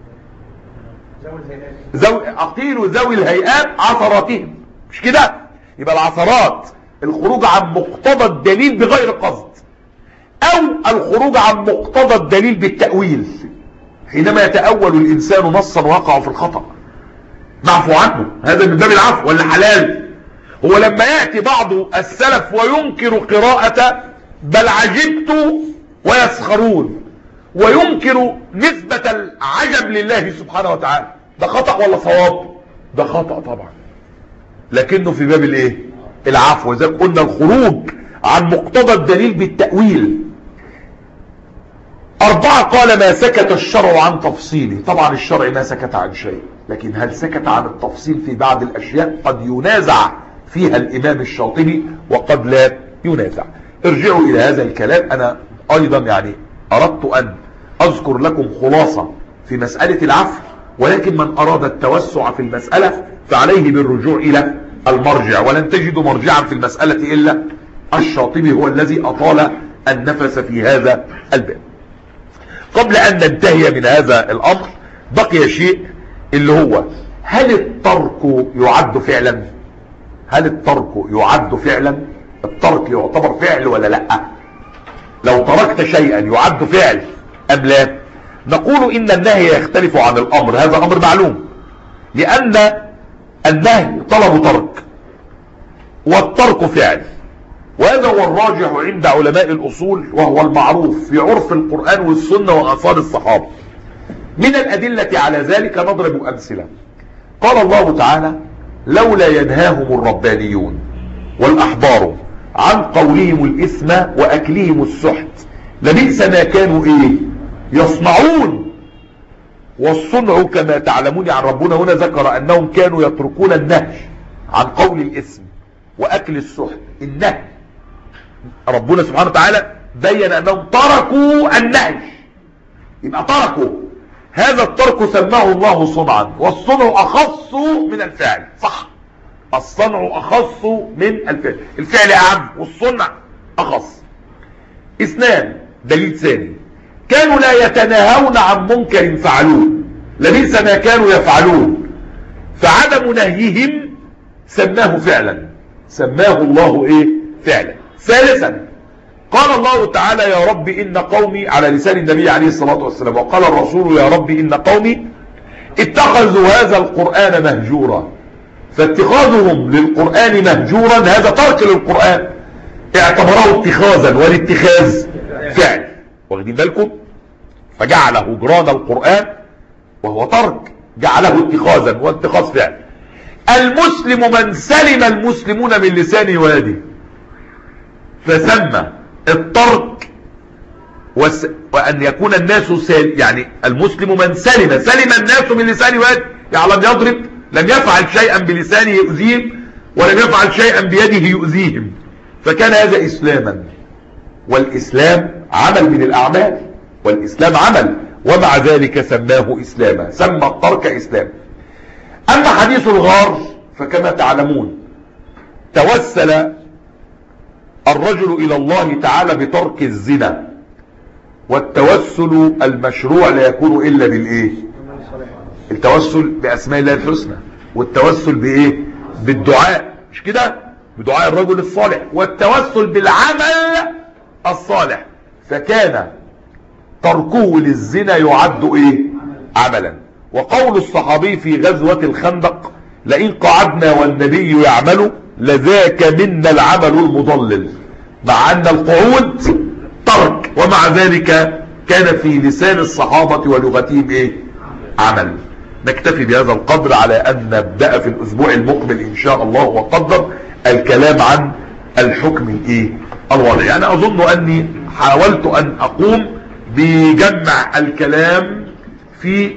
أقيلوا ذوي الهيئات عثراتهم، مش كده؟ يبقى العثرات الخروج عن مقتضى الدليل بغير قصد، او الخروج عن مقتضى الدليل بالتأويل، حينما يتأول الإنسان نصا وقع في الخطأ، معفو عنه. هذا من باب العفو ولا حلال؟ هو لما يأتي بعض السلف وينكر قراءة بل عجبت ويسخرون، وينكر نسبة العجب لله سبحانه وتعالى، ده خطأ ولا صواب؟ ده خطأ طبعا، لكنه في باب الايه؟ العفو. إذا قلنا الخروج عن مقتضى الدليل بالتأويل. 4 قال: ما سكت الشرع عن تفصيله. طبعا الشرع ما سكت عن شيء، لكن هل سكت عن التفصيل في بعض الأشياء؟ قد ينازع فيها الإمام الشاطبي وقد لا ينازع. ارجعوا إلى هذا الكلام. أنا أيضا يعني أردت أن أذكر لكم خلاصة في مسألة العفو، ولكن من أراد التوسع في المسألة فعليه بالرجوع إلى المرجع، ولن تجدوا مرجعا في المسألة إلا الشاطبي، هو الذي أطال النفس في هذا الباب. قبل أن ننتهي من هذا الأمر بقي شيء اللي هو هل الترك يعد فعلا؟ هل الترك يعد فعلا؟ الترك يعتبر فعل ولا لا؟ لو تركت شيئا يعد فعل ام لا؟ نقول ان النهي يختلف عن الامر، هذا امر معلوم، لان النهي طلب ترك والترك فعل، وهذا هو الراجح عند علماء الاصول، وهو المعروف في عرف القرآن والسنة واثار الصحابة. من الادلة على ذلك نضرب امثلة. قال الله تعالى: لولا ينهاهم الربانيون والاحبار عن قولهم الاثم واكلهم السحت لبئس ما كانوا يصنعون. والصنع كما تعلمون عن ربنا هنا ذكر انهم كانوا يتركون النهي عن قول الاثم واكل السحت. النهي ربنا سبحانه وتعالى بين انهم تركوا النهي، يبقى تركوا، هذا الترك سماه الله صنعا، والصنع اخص من الفعل. صح، الصنع اخص من الفعل، الفعل اعم والصنع اخص. اثنان، دليل ثاني: كانوا لا يتناهون عن منكر فعلوه لبئس ما كانوا يفعلون، فعدم نهيهم سماه فعلا، سماه الله فعلا. ثالثا، قال الله تعالى: يا رب إن قومي، على لسان النبي عليه الصلاة والسلام، وقال الرسول: يا رب إن قومي اتخذوا هذا القرآن مهجورا. فاتخاذهم للقرآن مهجورا هذا ترك للقرآن، اعتبره اتخاذا، والاتخاذ فعل، واخدين بالكم؟ فجعل هجران القرآن وهو ترك جعله اتخاذا، واتخاذ فعل. المسلم من سلم المسلمون من لسانه ويده، فسمى الترك وأن يكون الناس يعني المسلم من سلم الناس من لسانه ويده، يعني لم يضرب، لم يفعل شيئا بلسانه يؤذيهم، ولم يفعل شيئا بيده يؤذيهم، فكان هذا إسلاما. والإسلام عمل من الأعمال، والإسلام عمل، ومع ذلك سماه إسلاما، سمى الترك إسلام. أما حديث الغار فكما تعلمون توسل الرجل إلى الله تعالى بترك الزنا، والتوسل المشروع لا يكون إلا التوسل بأسماء الله الحسنى، والتوسل بالدعاء، مش كده؟ بدعاء الرجل الصالح، والتوسل بالعمل الصالح. فكان تركه للزنا يعد عملا. وقول الصحابي في غزوة الخندق: لئن قعدنا والنبي يعمل لذاك منا العمل المضلل، مع ان القعود ترك، ومع ذلك كان في لسان الصحابة ولغتهم عمل. نكتفي بهذا القدر على ان نبدأ في الاسبوع المقبل ان شاء الله وقدر الكلام عن الحكم الوضعي. يعني اظن اني حاولت ان اقوم بجمع الكلام في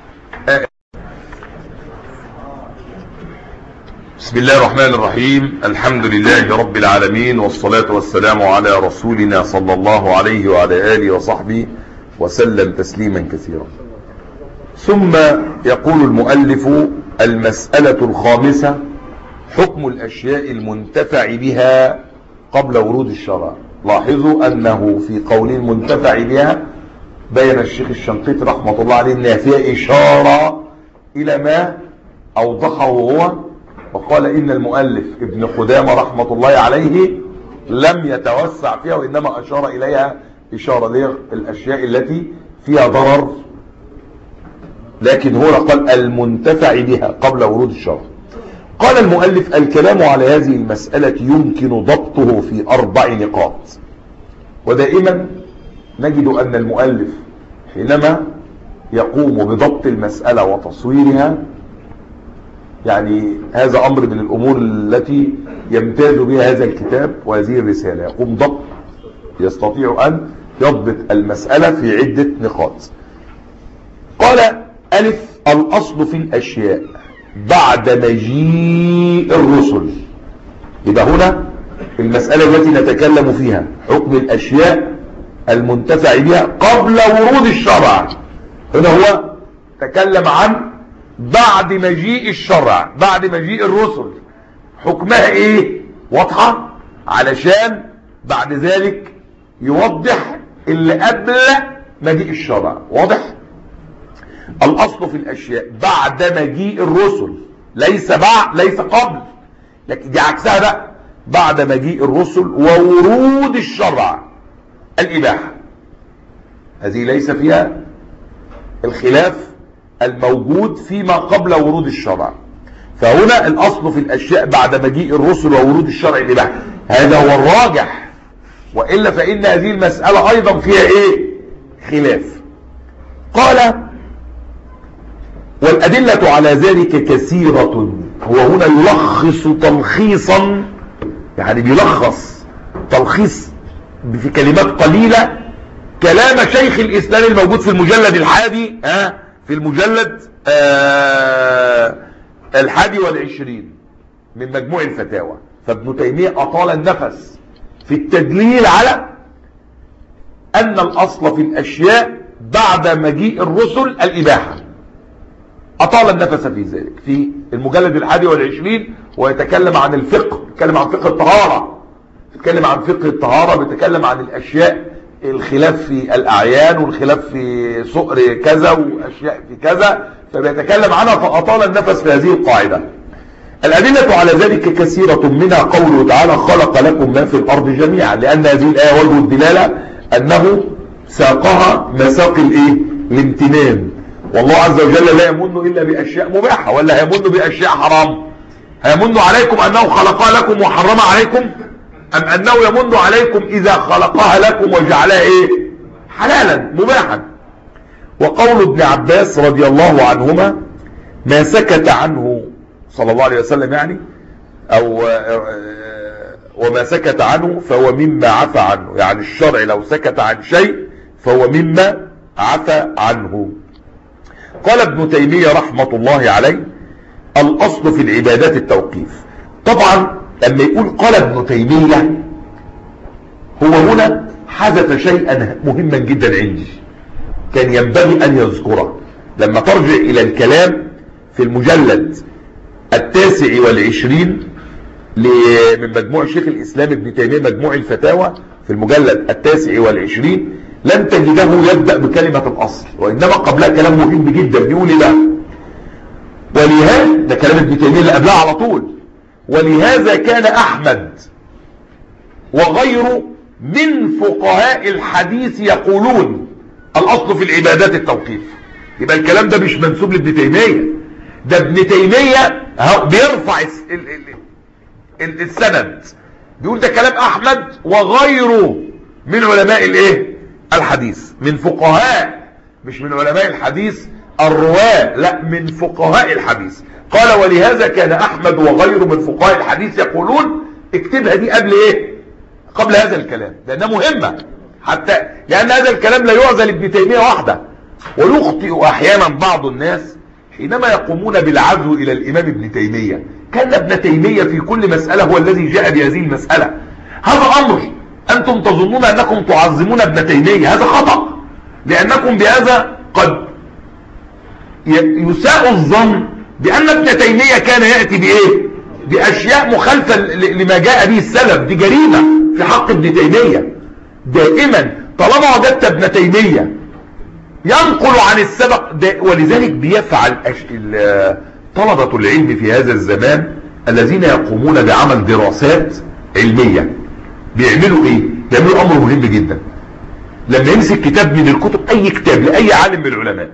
بسم الله الرحمن الرحيم. الحمد لله رب العالمين، والصلاة والسلام على رسولنا صلى الله عليه وعلى آله وصحبه وسلم تسليما كثيرا. ثم يقول المؤلف: المسألة الخامسة: حكم الأشياء المنتفع بها قبل ورود الشرع. لاحظوا أنه في قول المنتفع بها بين الشيخ الشنقيطي رحمة الله عليه أنها فيها إشارة إلى ما أوضحه هو، وقال إن المؤلف ابن قدامة رحمة الله عليه لم يتوسع فيها، وإنما أشار إليها إشارة للأشياء التي فيها ضرر، لكن هو قال المنتفع بها قبل ورود الشرع. قال المؤلف: الكلام على هذه المسألة يمكن ضبطه في 4 نقاط. ودائما نجد أن المؤلف حينما يقوم بضبط المسألة وتصويرها، يعني هذا أمر من الأمور التي يمتاز بها هذا الكتاب وهذه الرسالة، يقوم ضبط، يستطيع أن يضبط المسألة في عدة نقاط. قال: ألف: الأصل في الأشياء بعد مجيء الرسل. يبقى هنا المسألة التي نتكلم فيها حكم الأشياء المنتفع بها قبل ورود الشرع، هنا هو تكلم عن بعد مجيء الشرع، بعد مجيء الرسل، حكمها واضحة، علشان بعد ذلك يوضح اللي قبل مجيء الشرع. واضح؟ الأصل في الأشياء بعد مجيء الرسل، ليس بعد، ليس قبل، لكن دي عكسها بقى، بعد مجيء الرسل وورود الشرع الإباحة. هذه ليس فيها الخلاف الموجود فيما قبل ورود الشرع. فهنا الأصل في الأشياء بعد مجيء الرسل وورود الشرع الإباحة، هذا هو الراجح، وإلا فإن هذه المسألة أيضا فيها إيه؟ خلاف. قال والأدلة على ذلك كثيرة. هو هنا يلخص تلخيصا، يعني بيلخص تلخيص في كلمات قليلة كلام شيخ الإسلام الموجود في المجلد الحادي، في المجلد 21 من مجموع الفتاوى. فابن تيمية أطال النفس في التدليل على أن الأصل في الأشياء بعد مجيء الرسل الإباحة، أطال النفس في ذلك في المجلد 21، ويتكلم عن الفقه، يتكلم عن فقه الطهارة، يتكلم عن فقه الطهارة، بيتكلم عن الأشياء، الخلاف في الأعيان والخلاف في سؤر كذا وأشياء في كذا، فبيتكلم عنها، فأطال النفس في هذه القاعدة. الأدلة على ذلك كثيرة، منها قوله تعالى خلق لكم ما في الأرض جميعا، لأن هذه الآية وجه الدلالة أنه ساقها مساق الامتنان، والله عز وجل لا يمن إلا بأشياء مباحة، ولا يمن بأشياء حرام؟ هيمن عليكم أنه خلقها لكم وحرم عليكم، أم أنه يمن عليكم إذا خلقها لكم وجعلها حلالا مباحا؟ وقول ابن عباس رضي الله عنهما ما سكت عنه صلى الله عليه وسلم، يعني أو وما سكت عنه فهو مما عفى عنه، يعني الشرع لو سكت عن شيء فهو مما عفى عنه. قال ابن تيمية رحمة الله عليه الأصل في العبادات التوقيف. طبعا لما يقول قال ابن تيمية، هو هنا حدث شيئا مهما جدا عندي كان ينبغي أن يذكره. لما ترجع إلى الكلام في المجلد 29 من مجموع شيخ الإسلام ابن تيمية، مجموع الفتاوى، في المجلد 29 لن تجده يبدأ بكلمة الأصل، وإنما قبلها كلام مهم جدا بيقول إيه بقى؟ ولهذا، ده كلام ابن تيمية اللي قبلها على طول، ولهذا كان أحمد وغيره من فقهاء الحديث يقولون الأصل في العبادات التوقيف. يبقى الكلام ده مش منسوب لابن تيمية، ده ابن تيمية بيرفع السند، بيقول ده كلام أحمد وغيره من علماء الحديث، من فقهاء، مش من علماء الحديث الرواة، لا من فقهاء الحديث. قال ولهذا كان أحمد وغيره من فقهاء الحديث يقولون، اكتبها دي قبل قبل هذا الكلام، لأنها مهمة، حتى لأن هذا الكلام لا يعزل ابن تيمية وحده، ويخطئ أحيانا بعض الناس حينما يقومون بالعزو إلى الإمام ابن تيمية، كان ابن تيمية في كل مسألة هو الذي جاء بهذه المسألة. هذا أمر أنتم تظنون أنكم تعظمون ابن تيمية، هذا خطأ، لأنكم بهذا قد يساء الظن بأن ابن تيمية كان يأتي بأشياء مخالفة لما جاء به السلف. دي جريمة في حق ابن تيمية. دائما طالما وجدت ابن تيمية ينقل عن السبق، ولذلك بيفعل طلبة العلم في هذا الزمان الذين يقومون بعمل دراسات علمية بيعملوا بيعملوا أمر مهم جدا. لما يمسك كتاب من الكتب، أي كتاب لأي عالم من العلماء،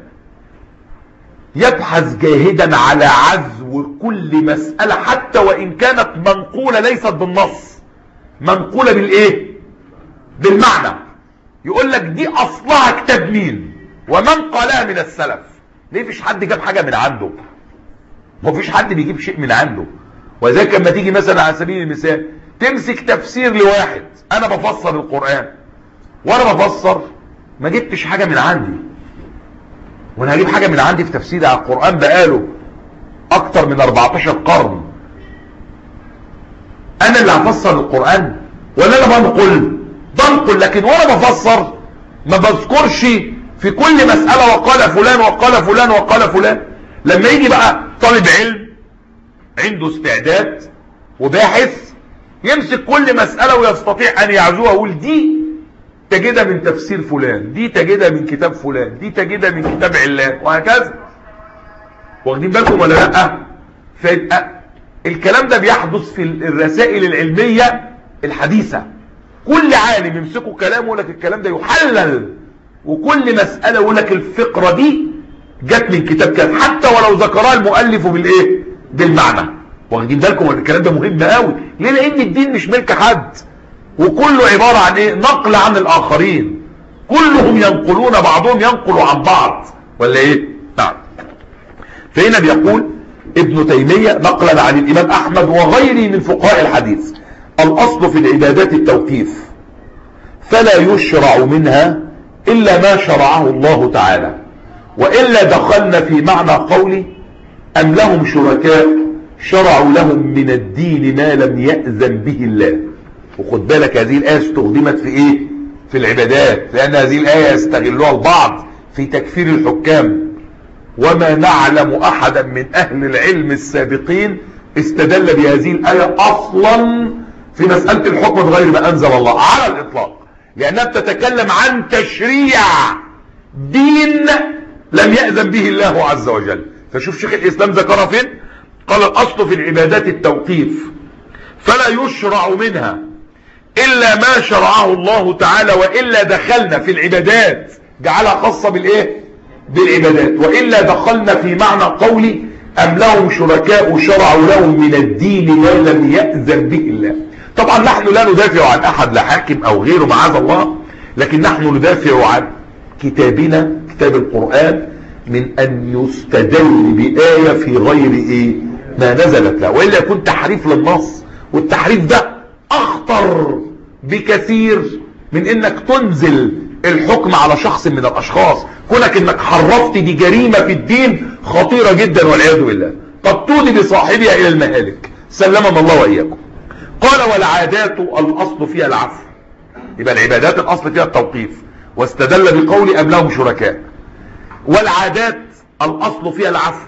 يبحث جاهدا على عزو كل مسألة حتى وإن كانت منقولة ليست بالنص، منقولة بالمعنى. يقول لك دي أصلها كتاب مين ومن قالها من السلف. ليه؟ فيش حد جاب حاجة من عنده، مفيش حد بيجيب شيء من عنده. وذلك لما تيجي مثلا على سبيل المثال تمسك تفسير لواحد، أنا بفسر القرآن وأنا بفسر ما جبتش حاجة من عندي، وانا هجيب حاجة من عندي في تفسير على القرآن بقاله اكتر من 14 قرن؟ انا اللي هفسر القرآن ولا انا بنقل؟ لكن وانا بفسر ما بذكرش في كل مسألة وقال فلان وقال فلان وقال فلان. لما يجي بقى طالب علم عنده استعداد وباحث يمسك كل مسألة ويستطيع ان يعزوها، يقول دي تجدها من تفسير فلان، دي تجدها من كتاب فلان، دي تجدها من كتاب علان، وهكذا. واخدين بالكم ولا لا؟ فيبقى الكلام ده بيحدث في الرسائل العلمية الحديثة. كل عالم يمسكوا كلامه يقول لك الكلام ده يحلل، وكل مسألة يقول لك الفقرة دي جت من كتاب كذا، حتى ولو ذكرها المؤلف بالايه؟ بالمعنى. واخدين بالكم الكلام ده مهم قوي. ليه؟ لان الدين مش ملك حد، وكله عبارة عن ايه؟ نقل عن الاخرين، كلهم ينقلون، بعضهم ينقل عن بعض، ولا ايه؟ نعم. فهنا بيقول ابن تيمية نقلا عن الامام احمد وغيره من فقهاء الحديث: الاصل في العبادات التوقيف، فلا يشرع منها الا ما شرعه الله تعالى، وإلا دخلنا في معنى قولي: أم لهم شركاء شرعوا لهم من الدين ما لم يأذن به الله. وخد بالك هذه الآية استخدمت في إيه؟ في العبادات، لأن هذه الآية يستغلها البعض في تكفير الحكام. وما نعلم أحدا من أهل العلم السابقين استدل بهذه الآية أصلا في مسألة الحكم بغير ما أنزل الله على الإطلاق، لأنها بتتكلم عن تشريع دين لم يأذن به الله عز وجل. فشوف شيخ الإسلام ذكرها فين؟ قال: الأصل في العبادات التوقيف، فلا يشرع منها إلا ما شرعه الله تعالى، وإلا دخلنا في العبادات، جعلها خاصة بالإيه؟ بالعبادات. وإلا دخلنا في معنى قولي: أم لهم شركاء شرعوا لهم من الدين ما لم يأذن به الله. طبعا نحن لا ندافع عن أحد، لا حاكم أو غيره معاذ الله، لكن نحن ندافع عن كتابنا، كتاب القرآن، من أن يستدل بآية في غير إيه؟ ما نزلت له، وإلا يكون تحريف للنص، والتحريف ده أخطر بكثير من إنك تنزل الحكم على شخص من الأشخاص. كونك إنك حرفت دي جريمة في الدين خطيرة جدا والعياذ بالله، قد تودي بصاحبها إلى المهالك، سلمنا الله وإياكم. قال: والعادات الأصل فيها العفو. يبقى العبادات الأصل فيها التوقيف، واستدل بقول: أم لهم شركاء. والعادات الأصل فيها العفو،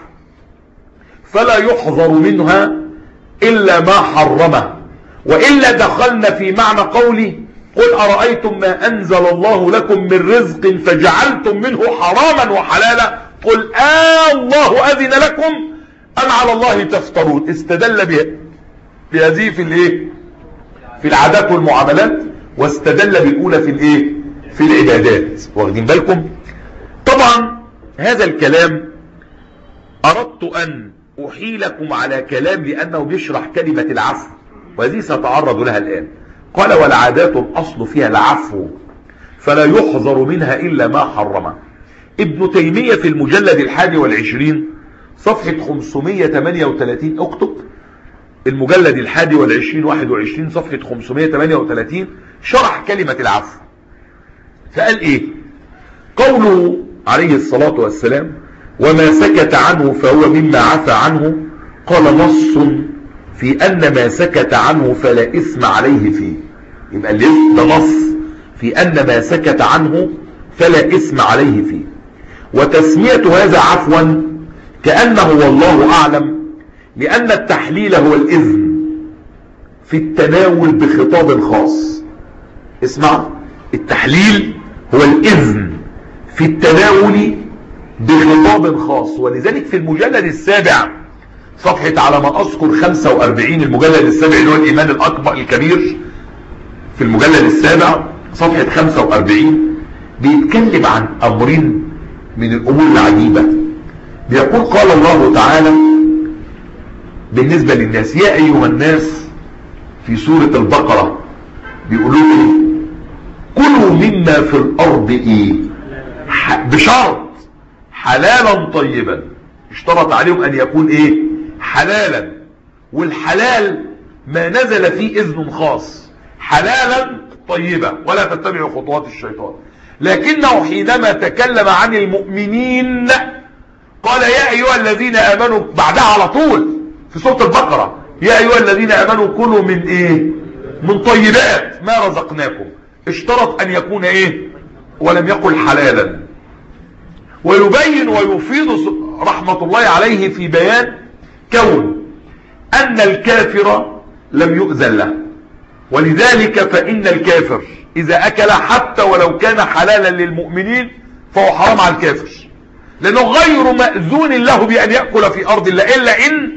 فلا يحظر منها إلا ما حرمه، وإلا دخلنا في معنى قولي: قل أرأيتم ما أنزل الله لكم من رزق فجعلتم منه حراما وحلالا، قل الله أذن لكم أم على الله تفترون. استدل بهذه في الايه؟ في العادات والمعاملات، واستدل بالأولى في الايه؟ في العبادات. واخدين بالكم؟ طبعا هذا الكلام أردت أن أحيلكم على كلام لأنه بيشرح كلمة العفو، وهذه سأتعرض لها الآن. قال: والعادات الأصل فيها العفو، فلا يحظر منها إلا ما حرمه. ابن تيمية في المجلد 21 صفحة 538، اكتب المجلد 21 صفحة 538، شرح كلمة العفو. فقال ايه؟ قوله عليه الصلاة والسلام: وما سكت عنه فهو مما عفى عنه. قال: نص في أن ما سكت عنه فلا إثم عليه فيه. يبقى ده نص في أن ما سكت عنه فلا إثم عليه فيه. وتسمية هذا عفوا كأنه والله أعلم، لأن التحليل هو الإذن في التناول بخطاب خاص. اسمع، التحليل هو الإذن في التناول بخطاب خاص. ولذلك في المجلد السابع صفحة على ما أذكر 45، المجلد السابع اللي هو الإيمان الأكبر الكبير، في المجلد السابع صفحة 45 بيتكلم عن أمرين من الأمور العجيبة. بيقول: قال الله تعالى بالنسبة للناس: يا أيها الناس، في سورة البقرة بيقولوا لي: كلوا مما في الأرض إيه؟ بشرط حلالا طيبا. اشترط عليهم أن يكون إيه؟ حلالا. والحلال ما نزل فيه إذن خاص، حلالا طيبا، ولا تتبعوا خطوات الشيطان. لكنه حينما تكلم عن المؤمنين قال: يا أيها الذين آمنوا، بعدها على طول في سورة البقرة: يا أيها الذين آمنوا كلوا من إيه؟ من طيبات ما رزقناكم. اشترط أن يكون إيه؟ ولم يقل حلالا. ويبين ويفيض رحمة الله عليه في بيان كون أن الكافر لم يؤذن له، ولذلك فإن الكافر اذا اكل حتى ولو كان حلالا للمؤمنين فهو حرام على الكافر، لانه غير مأذون له بان يأكل في ارض الله الا ان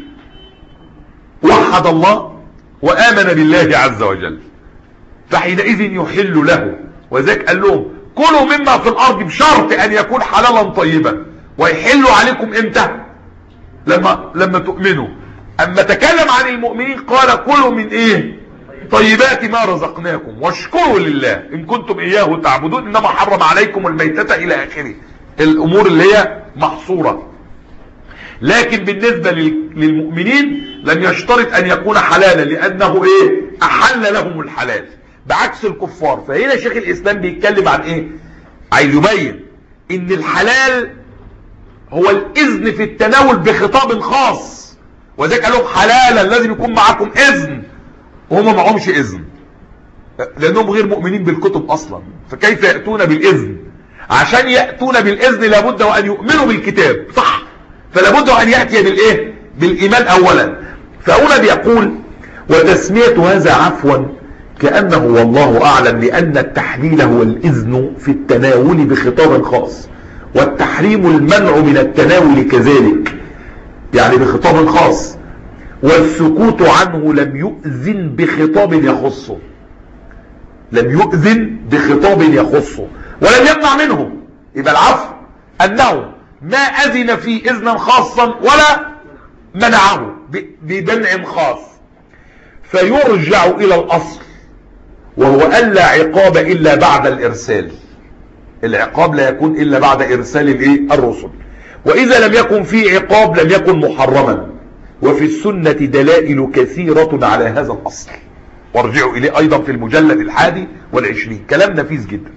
وحد الله وامن بالله عز وجل، فحينئذ يحل له. وذلك قال لهم كلوا مما في الارض بشرط ان يكون حلالا طيبا، ويحلوا عليكم امتى؟ لما تؤمنوا. اما تكلم عن المؤمنين قال كلوا من ايه؟ طيبات ما رزقناكم واشكروا لله ان كنتم اياه تعبدون انما حرم عليكم الميتة الى اخره، الامور اللي هي محصورة. لكن بالنسبة للمؤمنين لم يشترط ان يكون حلالا، لانه ايه؟ احل لهم الحلال بعكس الكفار. فهنا شيخ الاسلام بيتكلم عن ايه؟ عايز يبين ان الحلال هو الاذن في التناول بخطاب خاص، وذلك قال لهم حلالا لازم يكون معاكم اذن، وهم معهمش اذن لانهم غير مؤمنين بالكتب اصلا، فكيف يأتون بالاذن؟ عشان يأتون بالاذن لابد وان يؤمنوا بالكتاب، صح؟ فلابد ان يأتي بالايه؟ بالايمان اولا. فهنا بيقول وتسمية هذا عفوا كأنه والله اعلم لان التحليل هو الاذن في التناول بخطاب خاص، والتحريم المنع من التناول كذلك يعني بخطاب خاص، والسكوت عنه لم يؤذن بخطاب يخصه، لم يؤذن بخطاب يخصه ولم يمنع منه. يبقى العفو انه ما اذن فيه اذنا خاصا ولا منعه بمنع خاص، فيرجع الى الاصل وهو الا عقاب الا بعد الارسال. العقاب لا يكون الا بعد ارسال الايه؟ الرسل. واذا لم يكن فيه عقاب لم يكن محرما، وفي السنة دلائل كثيرة على هذا الاصل، وارجعوا اليه ايضا في المجلد 21. كلام نفيس جدا.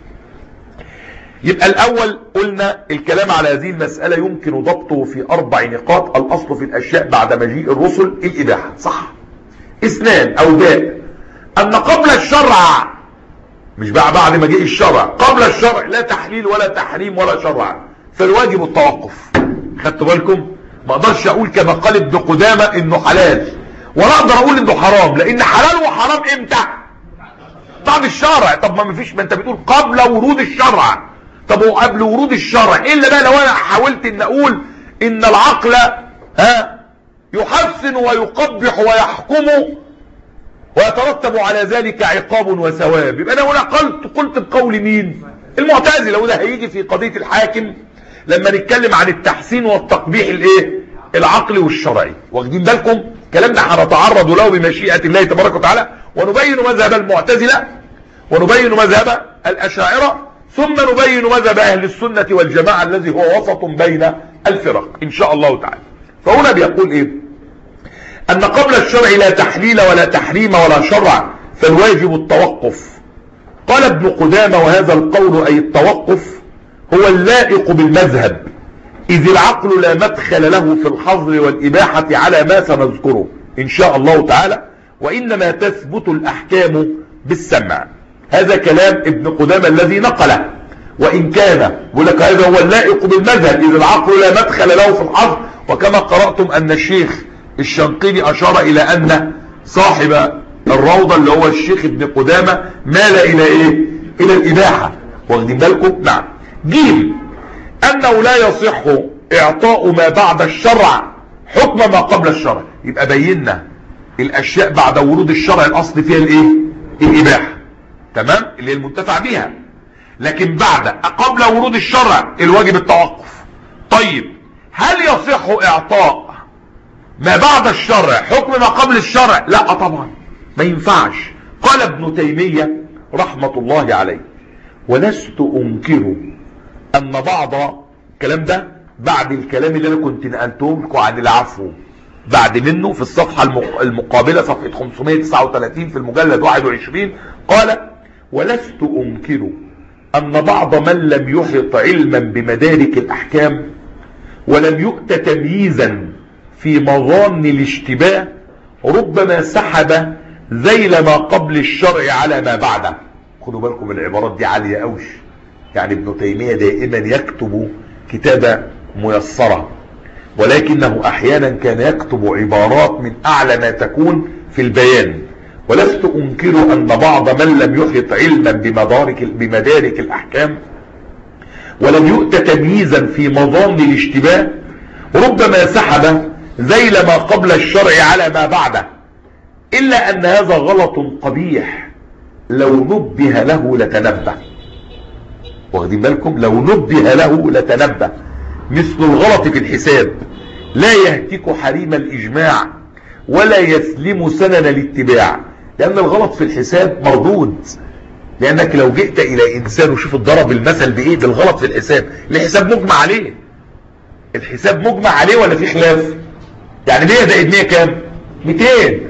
يبقى الاول قلنا الكلام على هذه المسألة يمكن ضبطه في 4 نقاط. الاصل في الاشياء بعد مجيء الرسل الاباحة، صح؟ 2 او باء ان قبل الشرع، مش بعد مجيء الشرع، قبل الشرع لا تحليل ولا تحريم ولا شرع، فالواجب التوقف. خدتوا بالكم؟ ما اقدرش اقول كما قال ابن قدامة انه حلال، ولا اقدر اقول انه حرام، لان حلال وحرام امتى؟ بعد الشرع. طب ما فيش، ما انت بتقول قبل ورود الشرع، طب وقبل ورود الشرع الا بقى لو انا حاولت ان اقول ان العقل يحسن ويقبح ويحكم ويترتب على ذلك عقاب وثواب، يبقى انا هنا قلت بقول مين؟ المعتزلة. وده هيجي في قضية الحاكم لما نتكلم عن التحسين والتقبيح الايه؟ العقلي والشرعي. واخدين بالكم؟ الكلام ده هنتعرض له بمشيئة الله تبارك وتعالى، ونبين مذهب المعتزلة ونبين مذهب الاشاعرة، ثم نبين مذهب اهل السنة والجماعة الذي هو وسط بين الفرق ان شاء الله تعالى. فهنا بيقول ايه؟ ان قبل الشرع لا تحليل ولا تحريم ولا شرع، فالواجب التوقف. قال ابن قدامة وهذا القول اي التوقف هو اللائق بالمذهب، اذ العقل لا مدخل له في الحظر والاباحة على ما سنذكره ان شاء الله تعالى، وانما تثبت الاحكام بالسمع. هذا كلام ابن قدامة الذي نقله، وان كان بقول لك هذا هو اللائق بالمذهب اذ العقل لا مدخل له في الحظر، وكما قرأتم ان الشيخ الشنقيطي اشار الى ان صاحب الروضة اللي هو الشيخ ابن قدامة مال الى ايه؟ الى الاباحة. واخدين بالكم؟ نعم. جيم انه لا يصح اعطاء ما بعد الشرع حكم ما قبل الشرع. يبقى بينا الاشياء بعد ورود الشرع الاصل فيها الايه؟ الاباحة، تمام؟ اللي المنتفع بيها. لكن قبل ورود الشرع الواجب التوقف. طيب هل يصح اعطاء ما بعد الشرع حكم ما قبل الشرع؟ لا طبعا ما ينفعش. قال ابن تيمية رحمة الله عليه ولست انكر ان بعض الكلام ده بعد الكلام اللي انا كنت نقلته لكم عن العفو، بعد منه في الصفحة المقابلة صفحة 539 في المجلد 21 قال ولست انكر ان بعض من لم يحط علما بمدارك الاحكام ولم يؤت تمييزا في مظان الاشتباه ربما سحب ذيل ما قبل الشرع على ما بعده. خدوا بالكم العبارات دي عالية قوي، يعني ابن تيمية دائما يكتب كتابة ميسرة، ولكنه احيانا كان يكتب عبارات من اعلى ما تكون في البيان، ولست أنكر أن بعض من لم يحط علما بمدارك الأحكام ولم يؤت تمييزا في مظان الاشتباه ربما سحب ذيل ما قبل الشرع على ما بعده، إلا أن هذا غلط قبيح لو نبه له لتنبه. واخدين بالكم؟ لو نبه له لتنبه، مثل الغلط في الحساب لا يهتك حريم الإجماع ولا يسلم سنن الاتباع، لأن الغلط في الحساب مردود. لأنك لو جئت إلى إنسان وشوف الضرب المثل بإيه بالغلط في الحساب، الحساب مجمع عليه. الحساب مجمع عليه ولا في خلاف؟ يعني 100 زائد 100 كام؟ 200.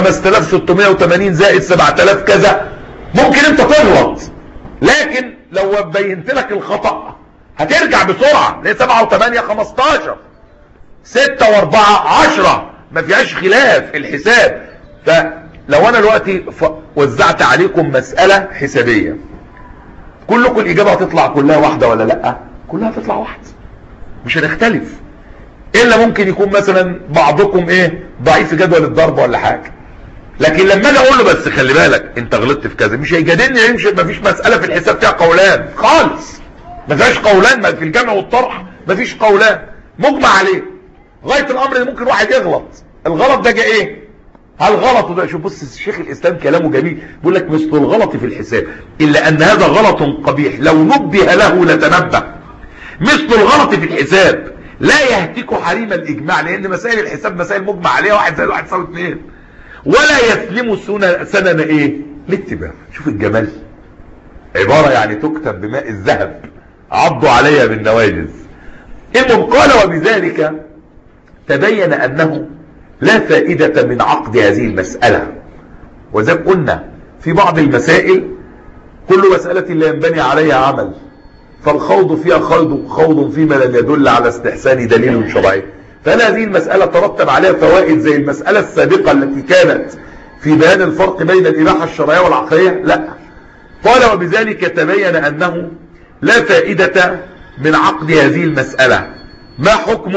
5680 زائد 7000 كذا. ممكن انت تغلط، لكن لو بينت لك الخطأ هترجع بسرعة. ليه 7 و8 15، 6 و4 10، ما فيهاش خلاف الحساب. فلو انا دلوقتي وزعت عليكم مسألة حسابية، كلكم الإجابة هتطلع كلها واحدة ولا لأ؟ كلها هتطلع واحدة، مش هنختلف. إلا ممكن يكون مثلا بعضكم ضعيف في جدول الضرب ولا حاجة. لكن لما اجي اقول له بس خلي بالك انت غلطت في كذا، مش هيجادلني. يمشي مفيش مسألة في الحساب فيها قولان خالص، ما فيهاش قولان. ما في الجمع والطرح ما فيش قولان، مجمع عليه. غاية الامر ان ممكن واحد يغلط. الغلط ده جاء ايه؟ هل غلط ده؟ شوف بص الشيخ الاسلام كلامه جميل، بيقول لك مثل الغلط في الحساب الا ان هذا غلط قبيح لو نبه له لتنبه. مثل الغلط في الحساب لا يهتك حريم الاجماع، لان مسائل الحساب مسائل مجمع عليها، 1 زائد 1 يساوي 2. ولا يسلم سنن الاتباع. شوف الجمال، عبارة يعني تكتب بماء الذهب، عضوا عليها بالنواجذ. المهم قال وبذلك تبين انه لا فائدة من عقد هذه المسألة. وزي قلنا في بعض المسائل كل مسألة لا ينبني عليها عمل، فالخوض فيها خوض فيما لم يدل على استحسان دليل شرعي. فهل هذه المسألة ترتب عليها فوائد زي المسألة السابقة التي كانت في بيان الفرق بين الإباحة الشرعية والعقلية؟ لا. قال وبذلك تبين أنه لا فائدة من عقد هذه المسألة. ما حكم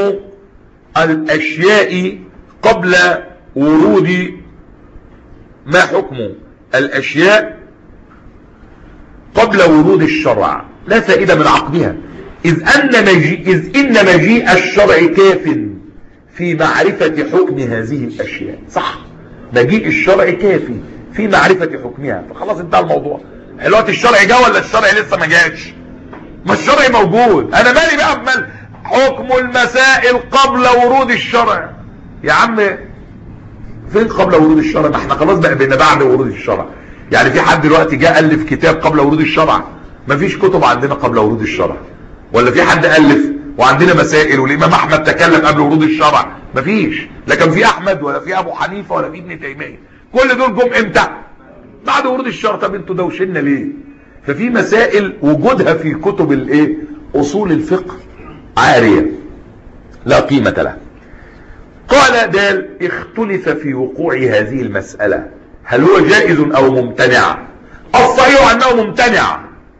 الأشياء قبل ورود ما حكم الأشياء قبل ورود الشرع؟ لا فائدة من عقدها، إذ إن مجيء الشرع كاف في معرفة حكم هذه الأشياء. صح، مجيء الشرع كافي في معرفة حكمها، فخلاص انتهى الموضوع. دلوقتي الشرع جاء ولا الشرع لسه ما جاش؟ ما الشرع موجود، انا مالي بقى بمال حكم المسائل قبل ورود الشرع. يا عم فين قبل ورود الشرع؟ ما احنا خلاص بقى بين بعد ورود الشرع. يعني في حد دلوقتي جاء ألف كتاب قبل ورود الشرع؟ ما فيش كتب عندنا قبل ورود الشرع. ولا في حد ألف وعندنا مسائل والإمام أحمد تكلم قبل ورود الشرع؟ ما فيش. لا كان في أحمد ولا في أبو حنيفة ولا في ابن تيمية، كل دول جم امتى؟ بعد ورود الشرع. طب انتوا دوشنا ليه؟ ففي مسائل وجودها في كتب أصول الفقه عارية لا قيمة لها. قال دال اختلف في وقوع هذه المسألة، هل هو جائز أو ممتنع؟ الصحيح أنه ممتنع.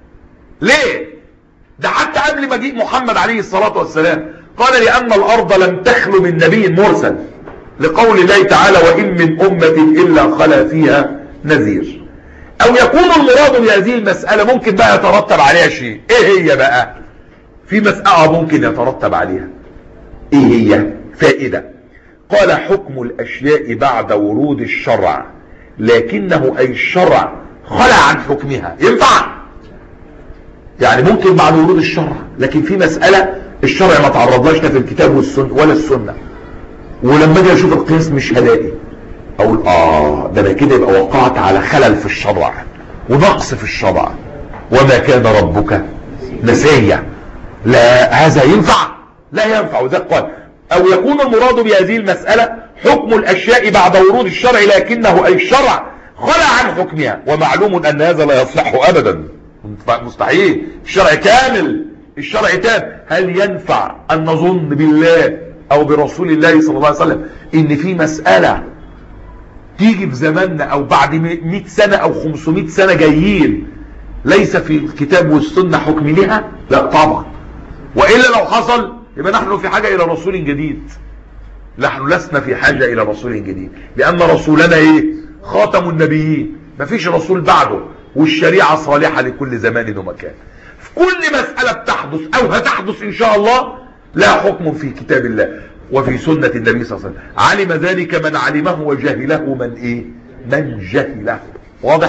ليه؟ ده حتى قبل مجيء محمد عليه الصلاة والسلام قال لأن الأرض لم تخلو من نبي مرسل، لقول الله تعالى وإن من أمة إلا خلا فيها نذير. أو يكون المراد بهذه المسألة ممكن بقى يترتب عليها شيء. إيه هي بقى؟ في مسألة ممكن يترتب عليها، إيه هي؟ فائدة. قال حكم الأشياء بعد ورود الشرع، لكنه أي الشرع خلع عن حكمها. ينفع؟ يعني ممكن بعد ورود الشرع، لكن في مسألة الشرع ما تعرضناش لا في الكتاب والسنة ولا السنة، ولما اجي اشوف القياس مش هلاقي، اقول ده انا كده يبقى وقعت على خلل في الشرع ونقص في الشرع، وما كان ربك نسيا. لا هذا ينفع؟ لا ينفع. وذلك قال او يكون المراد بهذه المسألة حكم الاشياء بعد ورود الشرع، لكنه اي الشرع خلع عن حكمها، ومعلوم ان هذا لا يصح ابدا، مستحيل. الشرع كامل، الشرع تام. هل ينفع ان نظن بالله او برسول الله صلى الله عليه وسلم ان في مسألة تيجي في زماننا او بعد 100 سنة او 500 سنة جايين ليس في الكتاب والسنة حكم لها؟ لا طبعا. وإلا لو حصل يبقى نحن في حاجة إلى رسول جديد. نحن لسنا في حاجة إلى رسول جديد، لأن رسولنا خاتم النبيين، مفيش رسول بعده، والشريعة صالحة لكل زمان ومكان. في كل مسألة بتحدث او هتحدث ان شاء الله لا حكم في كتاب الله وفي سنة النبي صلى الله عليه وسلم. علم ذلك من علمه وجهله من جهله. واضح؟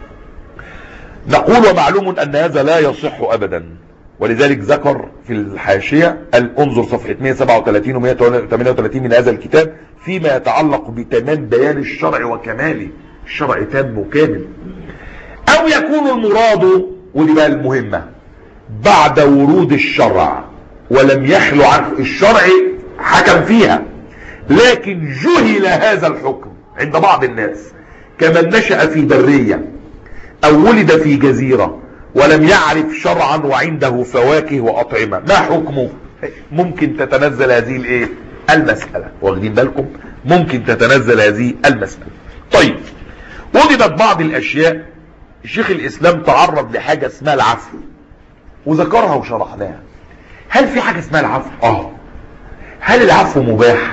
نقول ومعلوم ان هذا لا يصح ابدا، ولذلك ذكر في الحاشية انظر صفحة 137 و 138 من هذا الكتاب فيما يتعلق بتمام بيان الشرع وكماله. الشرع تام وكامل. او يكون المراد، ودي بقى المهمة، بعد ورود الشرع ولم يخلو عنه الشرع حكم فيها، لكن جهل هذا الحكم عند بعض الناس كمن نشأ في برية او ولد في جزيرة ولم يعرف شرعا وعنده فواكه واطعمة، ما حكمه؟ ممكن تتنزل هذه المسألة. واخدين بالكم؟ ممكن تتنزل هذه المسألة. طيب، وجدت بعض الاشياء شيخ الاسلام تعرض لحاجة اسمها العفو وذكرها وشرحناها. هل في حاجة اسمها العفو؟ هل العفو مباح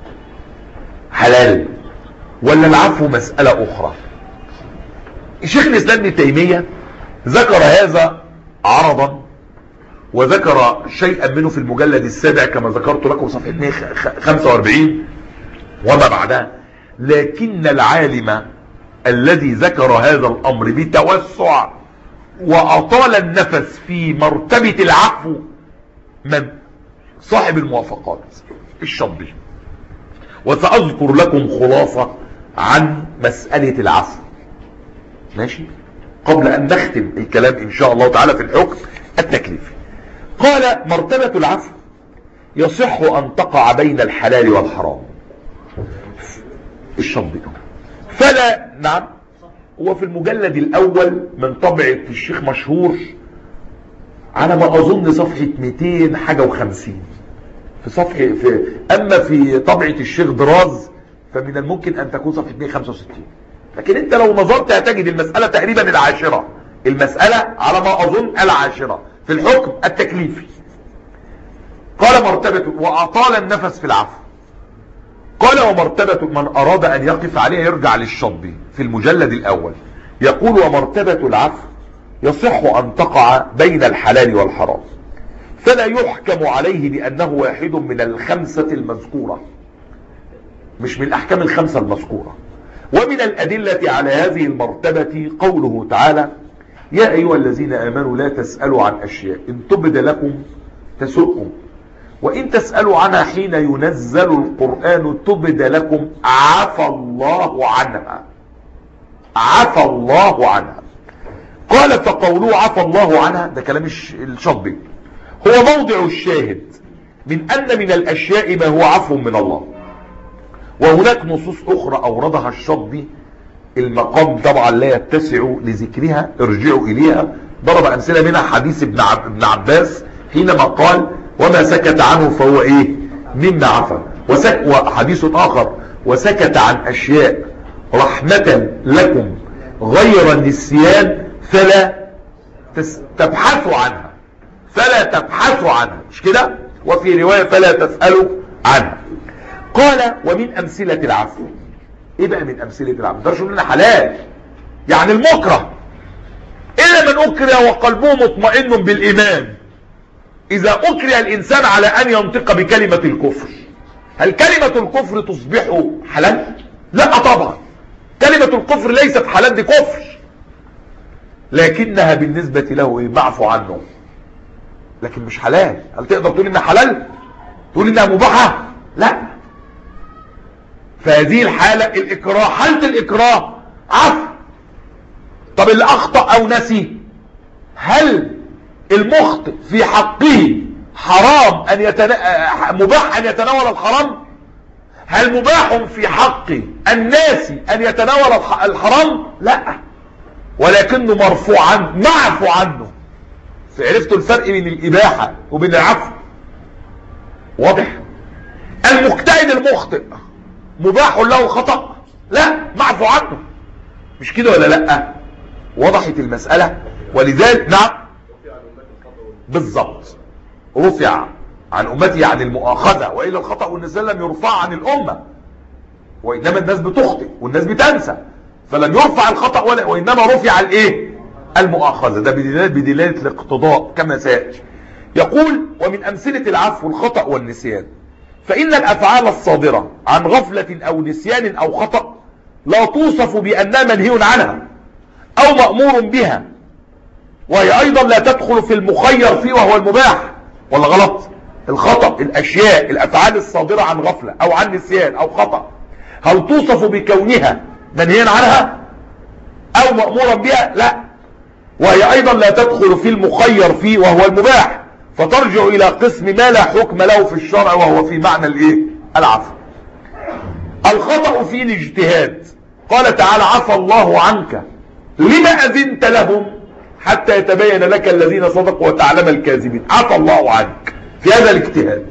حلال ولا العفو مسألة اخرى؟ شيخ الاسلام ابن تيمية ذكر هذا عرضا، وذكر شيئا منه في المجلد السابع كما ذكرت لكم صفحة 145 وما بعدها. لكن العالم الذي ذكر هذا الامر بتوسع واطال النفس في مرتبة العفو من صاحب الموافقات الشطبي. وسأذكر لكم خلاصة عن مسألة العفو، ماشي، قبل ان نختم الكلام ان شاء الله تعالى في الحكم التكليفي. قال: مرتبة العفو يصح ان تقع بين الحلال والحرام. الشطبي فلا، نعم، هو في المجلد الاول من طبعة الشيخ مشهور على ما اظن صفحة 200 حاجة و50 في صفحة اما في طبعة الشيخ دراز فمن الممكن ان تكون صفحة 165. لكن انت لو نظرت هتجد المسألة تقريبا العاشرة، المسألة على ما اظن العاشرة في الحكم التكليفي. قال: مرتبة واطال النفس في العفو. قال: ومرتبة من اراد ان يقف عليها يرجع للشطبي في المجلد الاول يقول: ومرتبة العفو يصح ان تقع بين الحلال والحرام، فلا يحكم عليه لانه واحد من الخمسة المذكورة، مش من الاحكام الخمسة المذكورة. ومن الادلة على هذه المرتبة قوله تعالى: يا ايها الذين امنوا لا تسألوا عن اشياء ان تبد لكم تسؤكم وان تسألوا عنها حين ينزل القرآن تبد لكم عفى الله عنها. عفى الله عنها. قال: فقوله عفى الله عنها، ده كلام الشطبي، هو موضع الشاهد من ان من الاشياء ما هو عفو من الله. وهناك نصوص اخرى اوردها الشطبي، المقام طبعا لا يتسع لذكرها، ارجعوا اليها. ضرب امثله منها حديث ابن عباس حينما قال: وما سكت عنه فهو مما عفى. وحديث اخر: وسكت عن اشياء رحمة لكم غير النسيان فلا تبحثوا عنها. فلا تبحثوا عنها، مش كده؟ وفي رواية: فلا تسألوا عنها. قال: ومن امثلة العفو. ايه بقى من امثلة العفو؟ ده شو لنا حلال، يعني المكره، الا من اكره وقلبه مطمئن بالايمان. اذا اكره الانسان على ان ينطق بكلمة الكفر، هل كلمة الكفر تصبح حلال؟ لا طبعا، كلمة الكفر ليست حلال، دي كفر، لكنها بالنسبة له معفو عنه، لكن مش حلال. هل تقدر تقول انها حلال؟ تقول انها مباحة؟ لا. فهذه الحالة الإكراه، حالة الإكراه عفو. طب اللي أخطأ أو نسي، هل المخطئ في حقه حرام مباح أن يتناول الحرام؟ هل مباح في حق الناس أن يتناول الحرام؟ لا، ولكنه مرفوع عنه، معفو عنه. فعرفتوا الفرق بين الإباحة وبين العفو؟ واضح؟ المجتهد المخطئ مباح له خطأ؟ لا، معفو عنه، مش كده ولا لا؟ وضحت المسألة. ولذلك نعم بالضبط، رفع عن أمتي عن المؤاخذة، وإلا الخطأ والنسيان لم يرفع عن الأمة، وإنما الناس بتخطئ والناس بتنسى. فلم يرفع الخطأ وإنما رفع الايه؟ المؤاخذة. ده بدلالة الاقتضاء كما سيأتي. يقول: ومن أمثلة العفو الخطأ والنسيان، فإن الأفعال الصادرة عن غفلة أو نسيان أو خطأ لا توصف بأنها منهي عنها أو مأمور بها، وهي أيضا لا تدخل في المخير فيه وهو المباح. ولا غلط؟ الخطأ، الأشياء، الأفعال الصادرة عن غفلة أو عن نسيان أو خطأ، هل توصف بكونها منهيا عنها أو مأمورا بها؟ لا. وهي أيضا لا تدخل في المخير فيه وهو المباح، فترجع إلى قسم ما لا حكم له في الشرع وهو في معنى الايه؟ العفو. الخطأ في الاجتهاد، قال تعالى: عفى الله عنك لما أذنت لهم حتى يتبين لك الذين صدقوا وتعلم الكاذبين. عفى الله عنك في هذا الاجتهاد.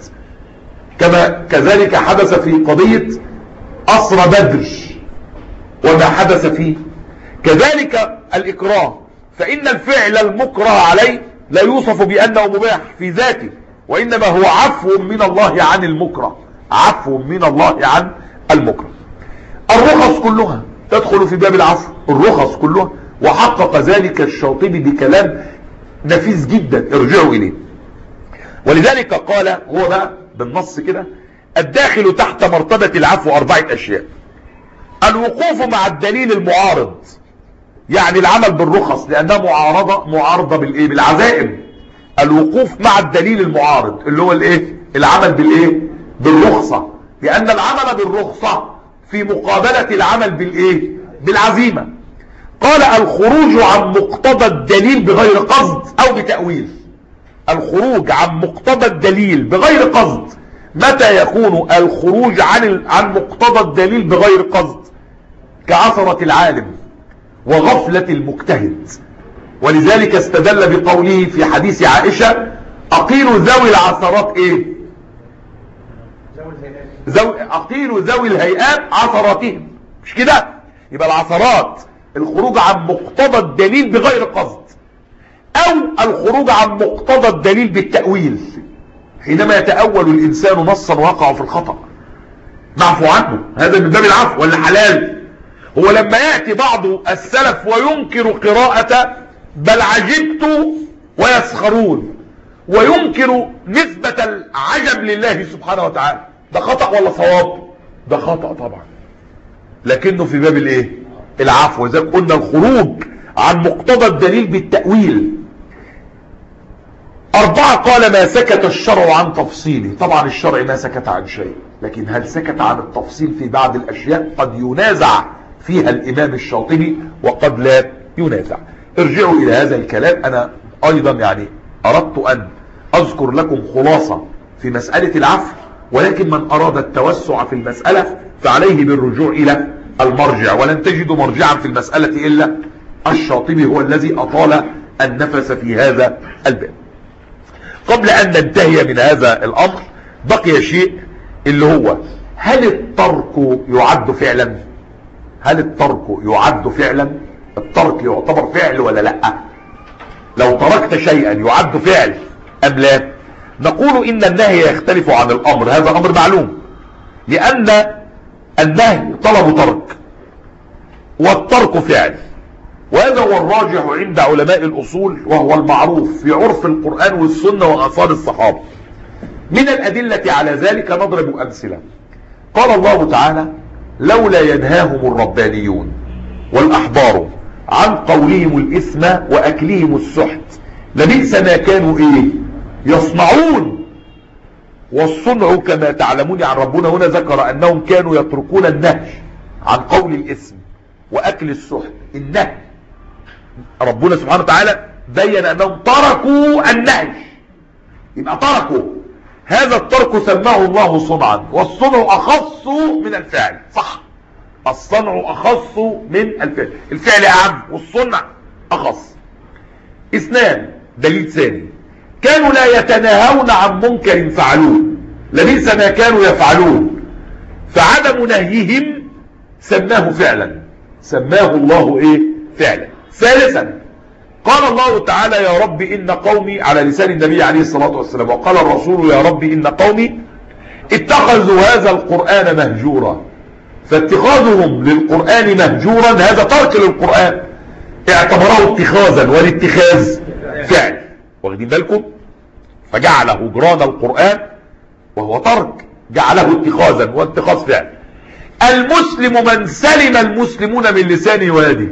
كذلك حدث في قضية أسرى بدر وما حدث فيه. كذلك الإكراه، فإن الفعل المكره عليه لا يوصف بأنه مباح في ذاته، وإنما هو عفو من الله عن المكره، عفو من الله عن المكره. الرخص كلها تدخل في باب العفو، الرخص كلها، وحقق ذلك الشاطبي بكلام نفيس جدا، ارجعوا إليه. ولذلك قال هو بقى بالنص كده: الداخل تحت مرتبة العفو 4 أشياء: الوقوف مع الدليل المعارض، يعني العمل بالرخص لأنها معارضة بالإيه؟ بالعزائم. الوقوف مع الدليل المعارض اللي هو الإيه؟ العمل بالإيه؟ بالرخصة، لأن العمل بالرخصة في مقابلة العمل بالإيه؟ بالعزيمة. قال: الخروج عن مقتضى الدليل بغير قصد أو بتأويل. الخروج عن مقتضى الدليل بغير قصد. متى يكون الخروج عن مقتضى الدليل بغير قصد؟ كعثرة العالم وغفلة المجتهد. ولذلك استدل بقوله في حديث عائشة: أقيلوا ذوي العثرات ايه؟ أقيلوا ذوي الهيئات عثراتهم. مش كده؟ يبقى العثرات الخروج عن مقتضى الدليل بغير قصد، او الخروج عن مقتضى الدليل بالتأويل، حينما يتأول الإنسان نصا وقع في الخطأ معفو عنه. هذا من باب العفو ولا حلال؟ هو لما يأتي بعض السلف وينكر قراءة بل عجبت ويسخرون، وينكر نسبة العجب لله سبحانه وتعالى، ده خطأ ولا صواب؟ ده خطأ طبعا، لكنه في باب الايه؟ العفو. زي قلنا الخروج عن مقتضى الدليل بالتأويل. 4 قال: ما سكت الشرع عن تفصيله. طبعا الشرع ما سكت عن شيء، لكن هل سكت عن التفصيل في بعض الأشياء؟ قد ينازع فيها الإمام الشاطبي وقد لا ينازع. ارجعوا إلى هذا الكلام. أنا أيضا يعني أردت أن أذكر لكم خلاصة في مسألة العفو، ولكن من أراد التوسع في المسألة فعليه بالرجوع إلى المرجع، ولن تجدوا مرجعا في المسألة إلا الشاطبي، هو الذي أطال النفس في هذا الباب. قبل أن ننتهي من هذا الأمر بقي شيء، اللي هو: هل الترك يعد فعلا؟ هل الترك يعد فعلا؟ الترك يعتبر فعل ولا لا؟ لو تركت شيئا يعد فعل أم لا؟ نقول إن النهي يختلف عن الأمر، هذا أمر معلوم، لأن النهي طلب ترك والترك فعل، وهذا هو الراجح عند علماء الأصول، وهو المعروف في عرف القرآن والسنة وآثار الصحابة. من الأدلة على ذلك نضرب أمثلة. قال الله تعالى: لولا ينهاهم الربانيون والأحبار عن قولهم الإثم وأكلهم السحت لبئس ما كانوا إيه؟ يصنعون. والصنع كما تعلمون عن ربنا هنا ذكر أنهم كانوا يتركون النهي عن قول الإثم وأكل السحت. النهي ربنا سبحانه وتعالى بين أنهم تركوا النهي، يبقى تركوا. هذا الترك سماه الله صنعا، والصنع أخص من الفعل. صح، الصنع أخص من الفعل، الفعل أعم والصنع أخص. 2 دليل ثاني: كانوا لا يتناهون عن منكر فعلوه لبئس ما كانوا يفعلون، فعدم نهيهم سماه فعلا، سماه الله ايه؟ فعلا. 3 قال الله تعالى: يا رب إن قومي، على لسان النبي عليه الصلاة والسلام، وقال الرسول: يا رب إن قومي اتخذوا هذا القرآن مهجورا فاتخاذهم للقرآن مهجورا هذا ترك للقرآن، اعتبره اتخاذا، والاتخاذ فعل، واخدين بالكم؟ فجعل هجران القرآن وهو ترك جعله اتخاذا، واتخاذ فعل. المسلم من سلم المسلمون من لسانه ويده،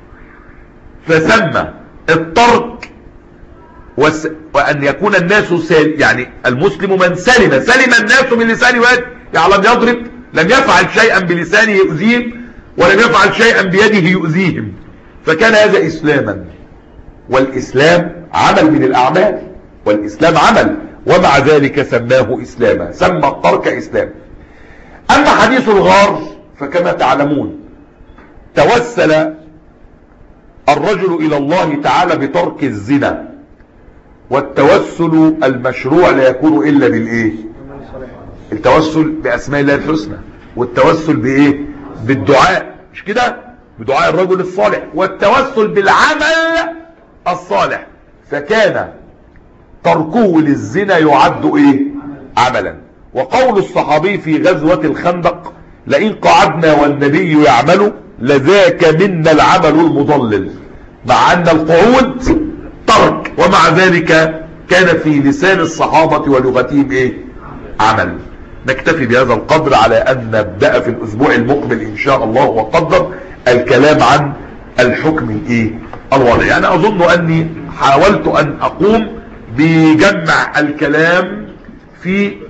فسمى الترك وأن يكون الناس يعني المسلم من سلم الناس من لسانه ويده، يعني لم يضرب، لم يفعل شيئا بلسانه يؤذيهم، ولم يفعل شيئا بيده يؤذيهم، فكان هذا إسلاما. والإسلام عمل من الأعمال، والإسلام عمل، ومع ذلك سماه إسلاما، سمى الترك إسلام. أما حديث الغار فكما تعلمون توسل الرجل إلى الله تعالى بترك الزنا، والتوسل المشروع لا يكون إلا بالإيه؟ التوسل بأسماء الله الحسنى، والتوسل بإيه؟ بالدعاء، مش كده؟ بدعاء الرجل الصالح، والتوسل بالعمل الصالح. فكان تركه للزنا يعد إيه؟ عملا. وقول الصحابي في غزوة الخندق: لئن قعدنا والنبي يعمل لذاك منا العمل المضلل، مع أن القعود ترك، ومع ذلك كان في لسان الصحابة ولغتهم إيه؟ عمل. نكتفي بهذا القدر على أن نبدأ في الأسبوع المقبل إن شاء الله وقدر الكلام عن الحكم الإيه؟ الوضعي. يعني أظن أني حاولت أن أقوم بجمع الكلام في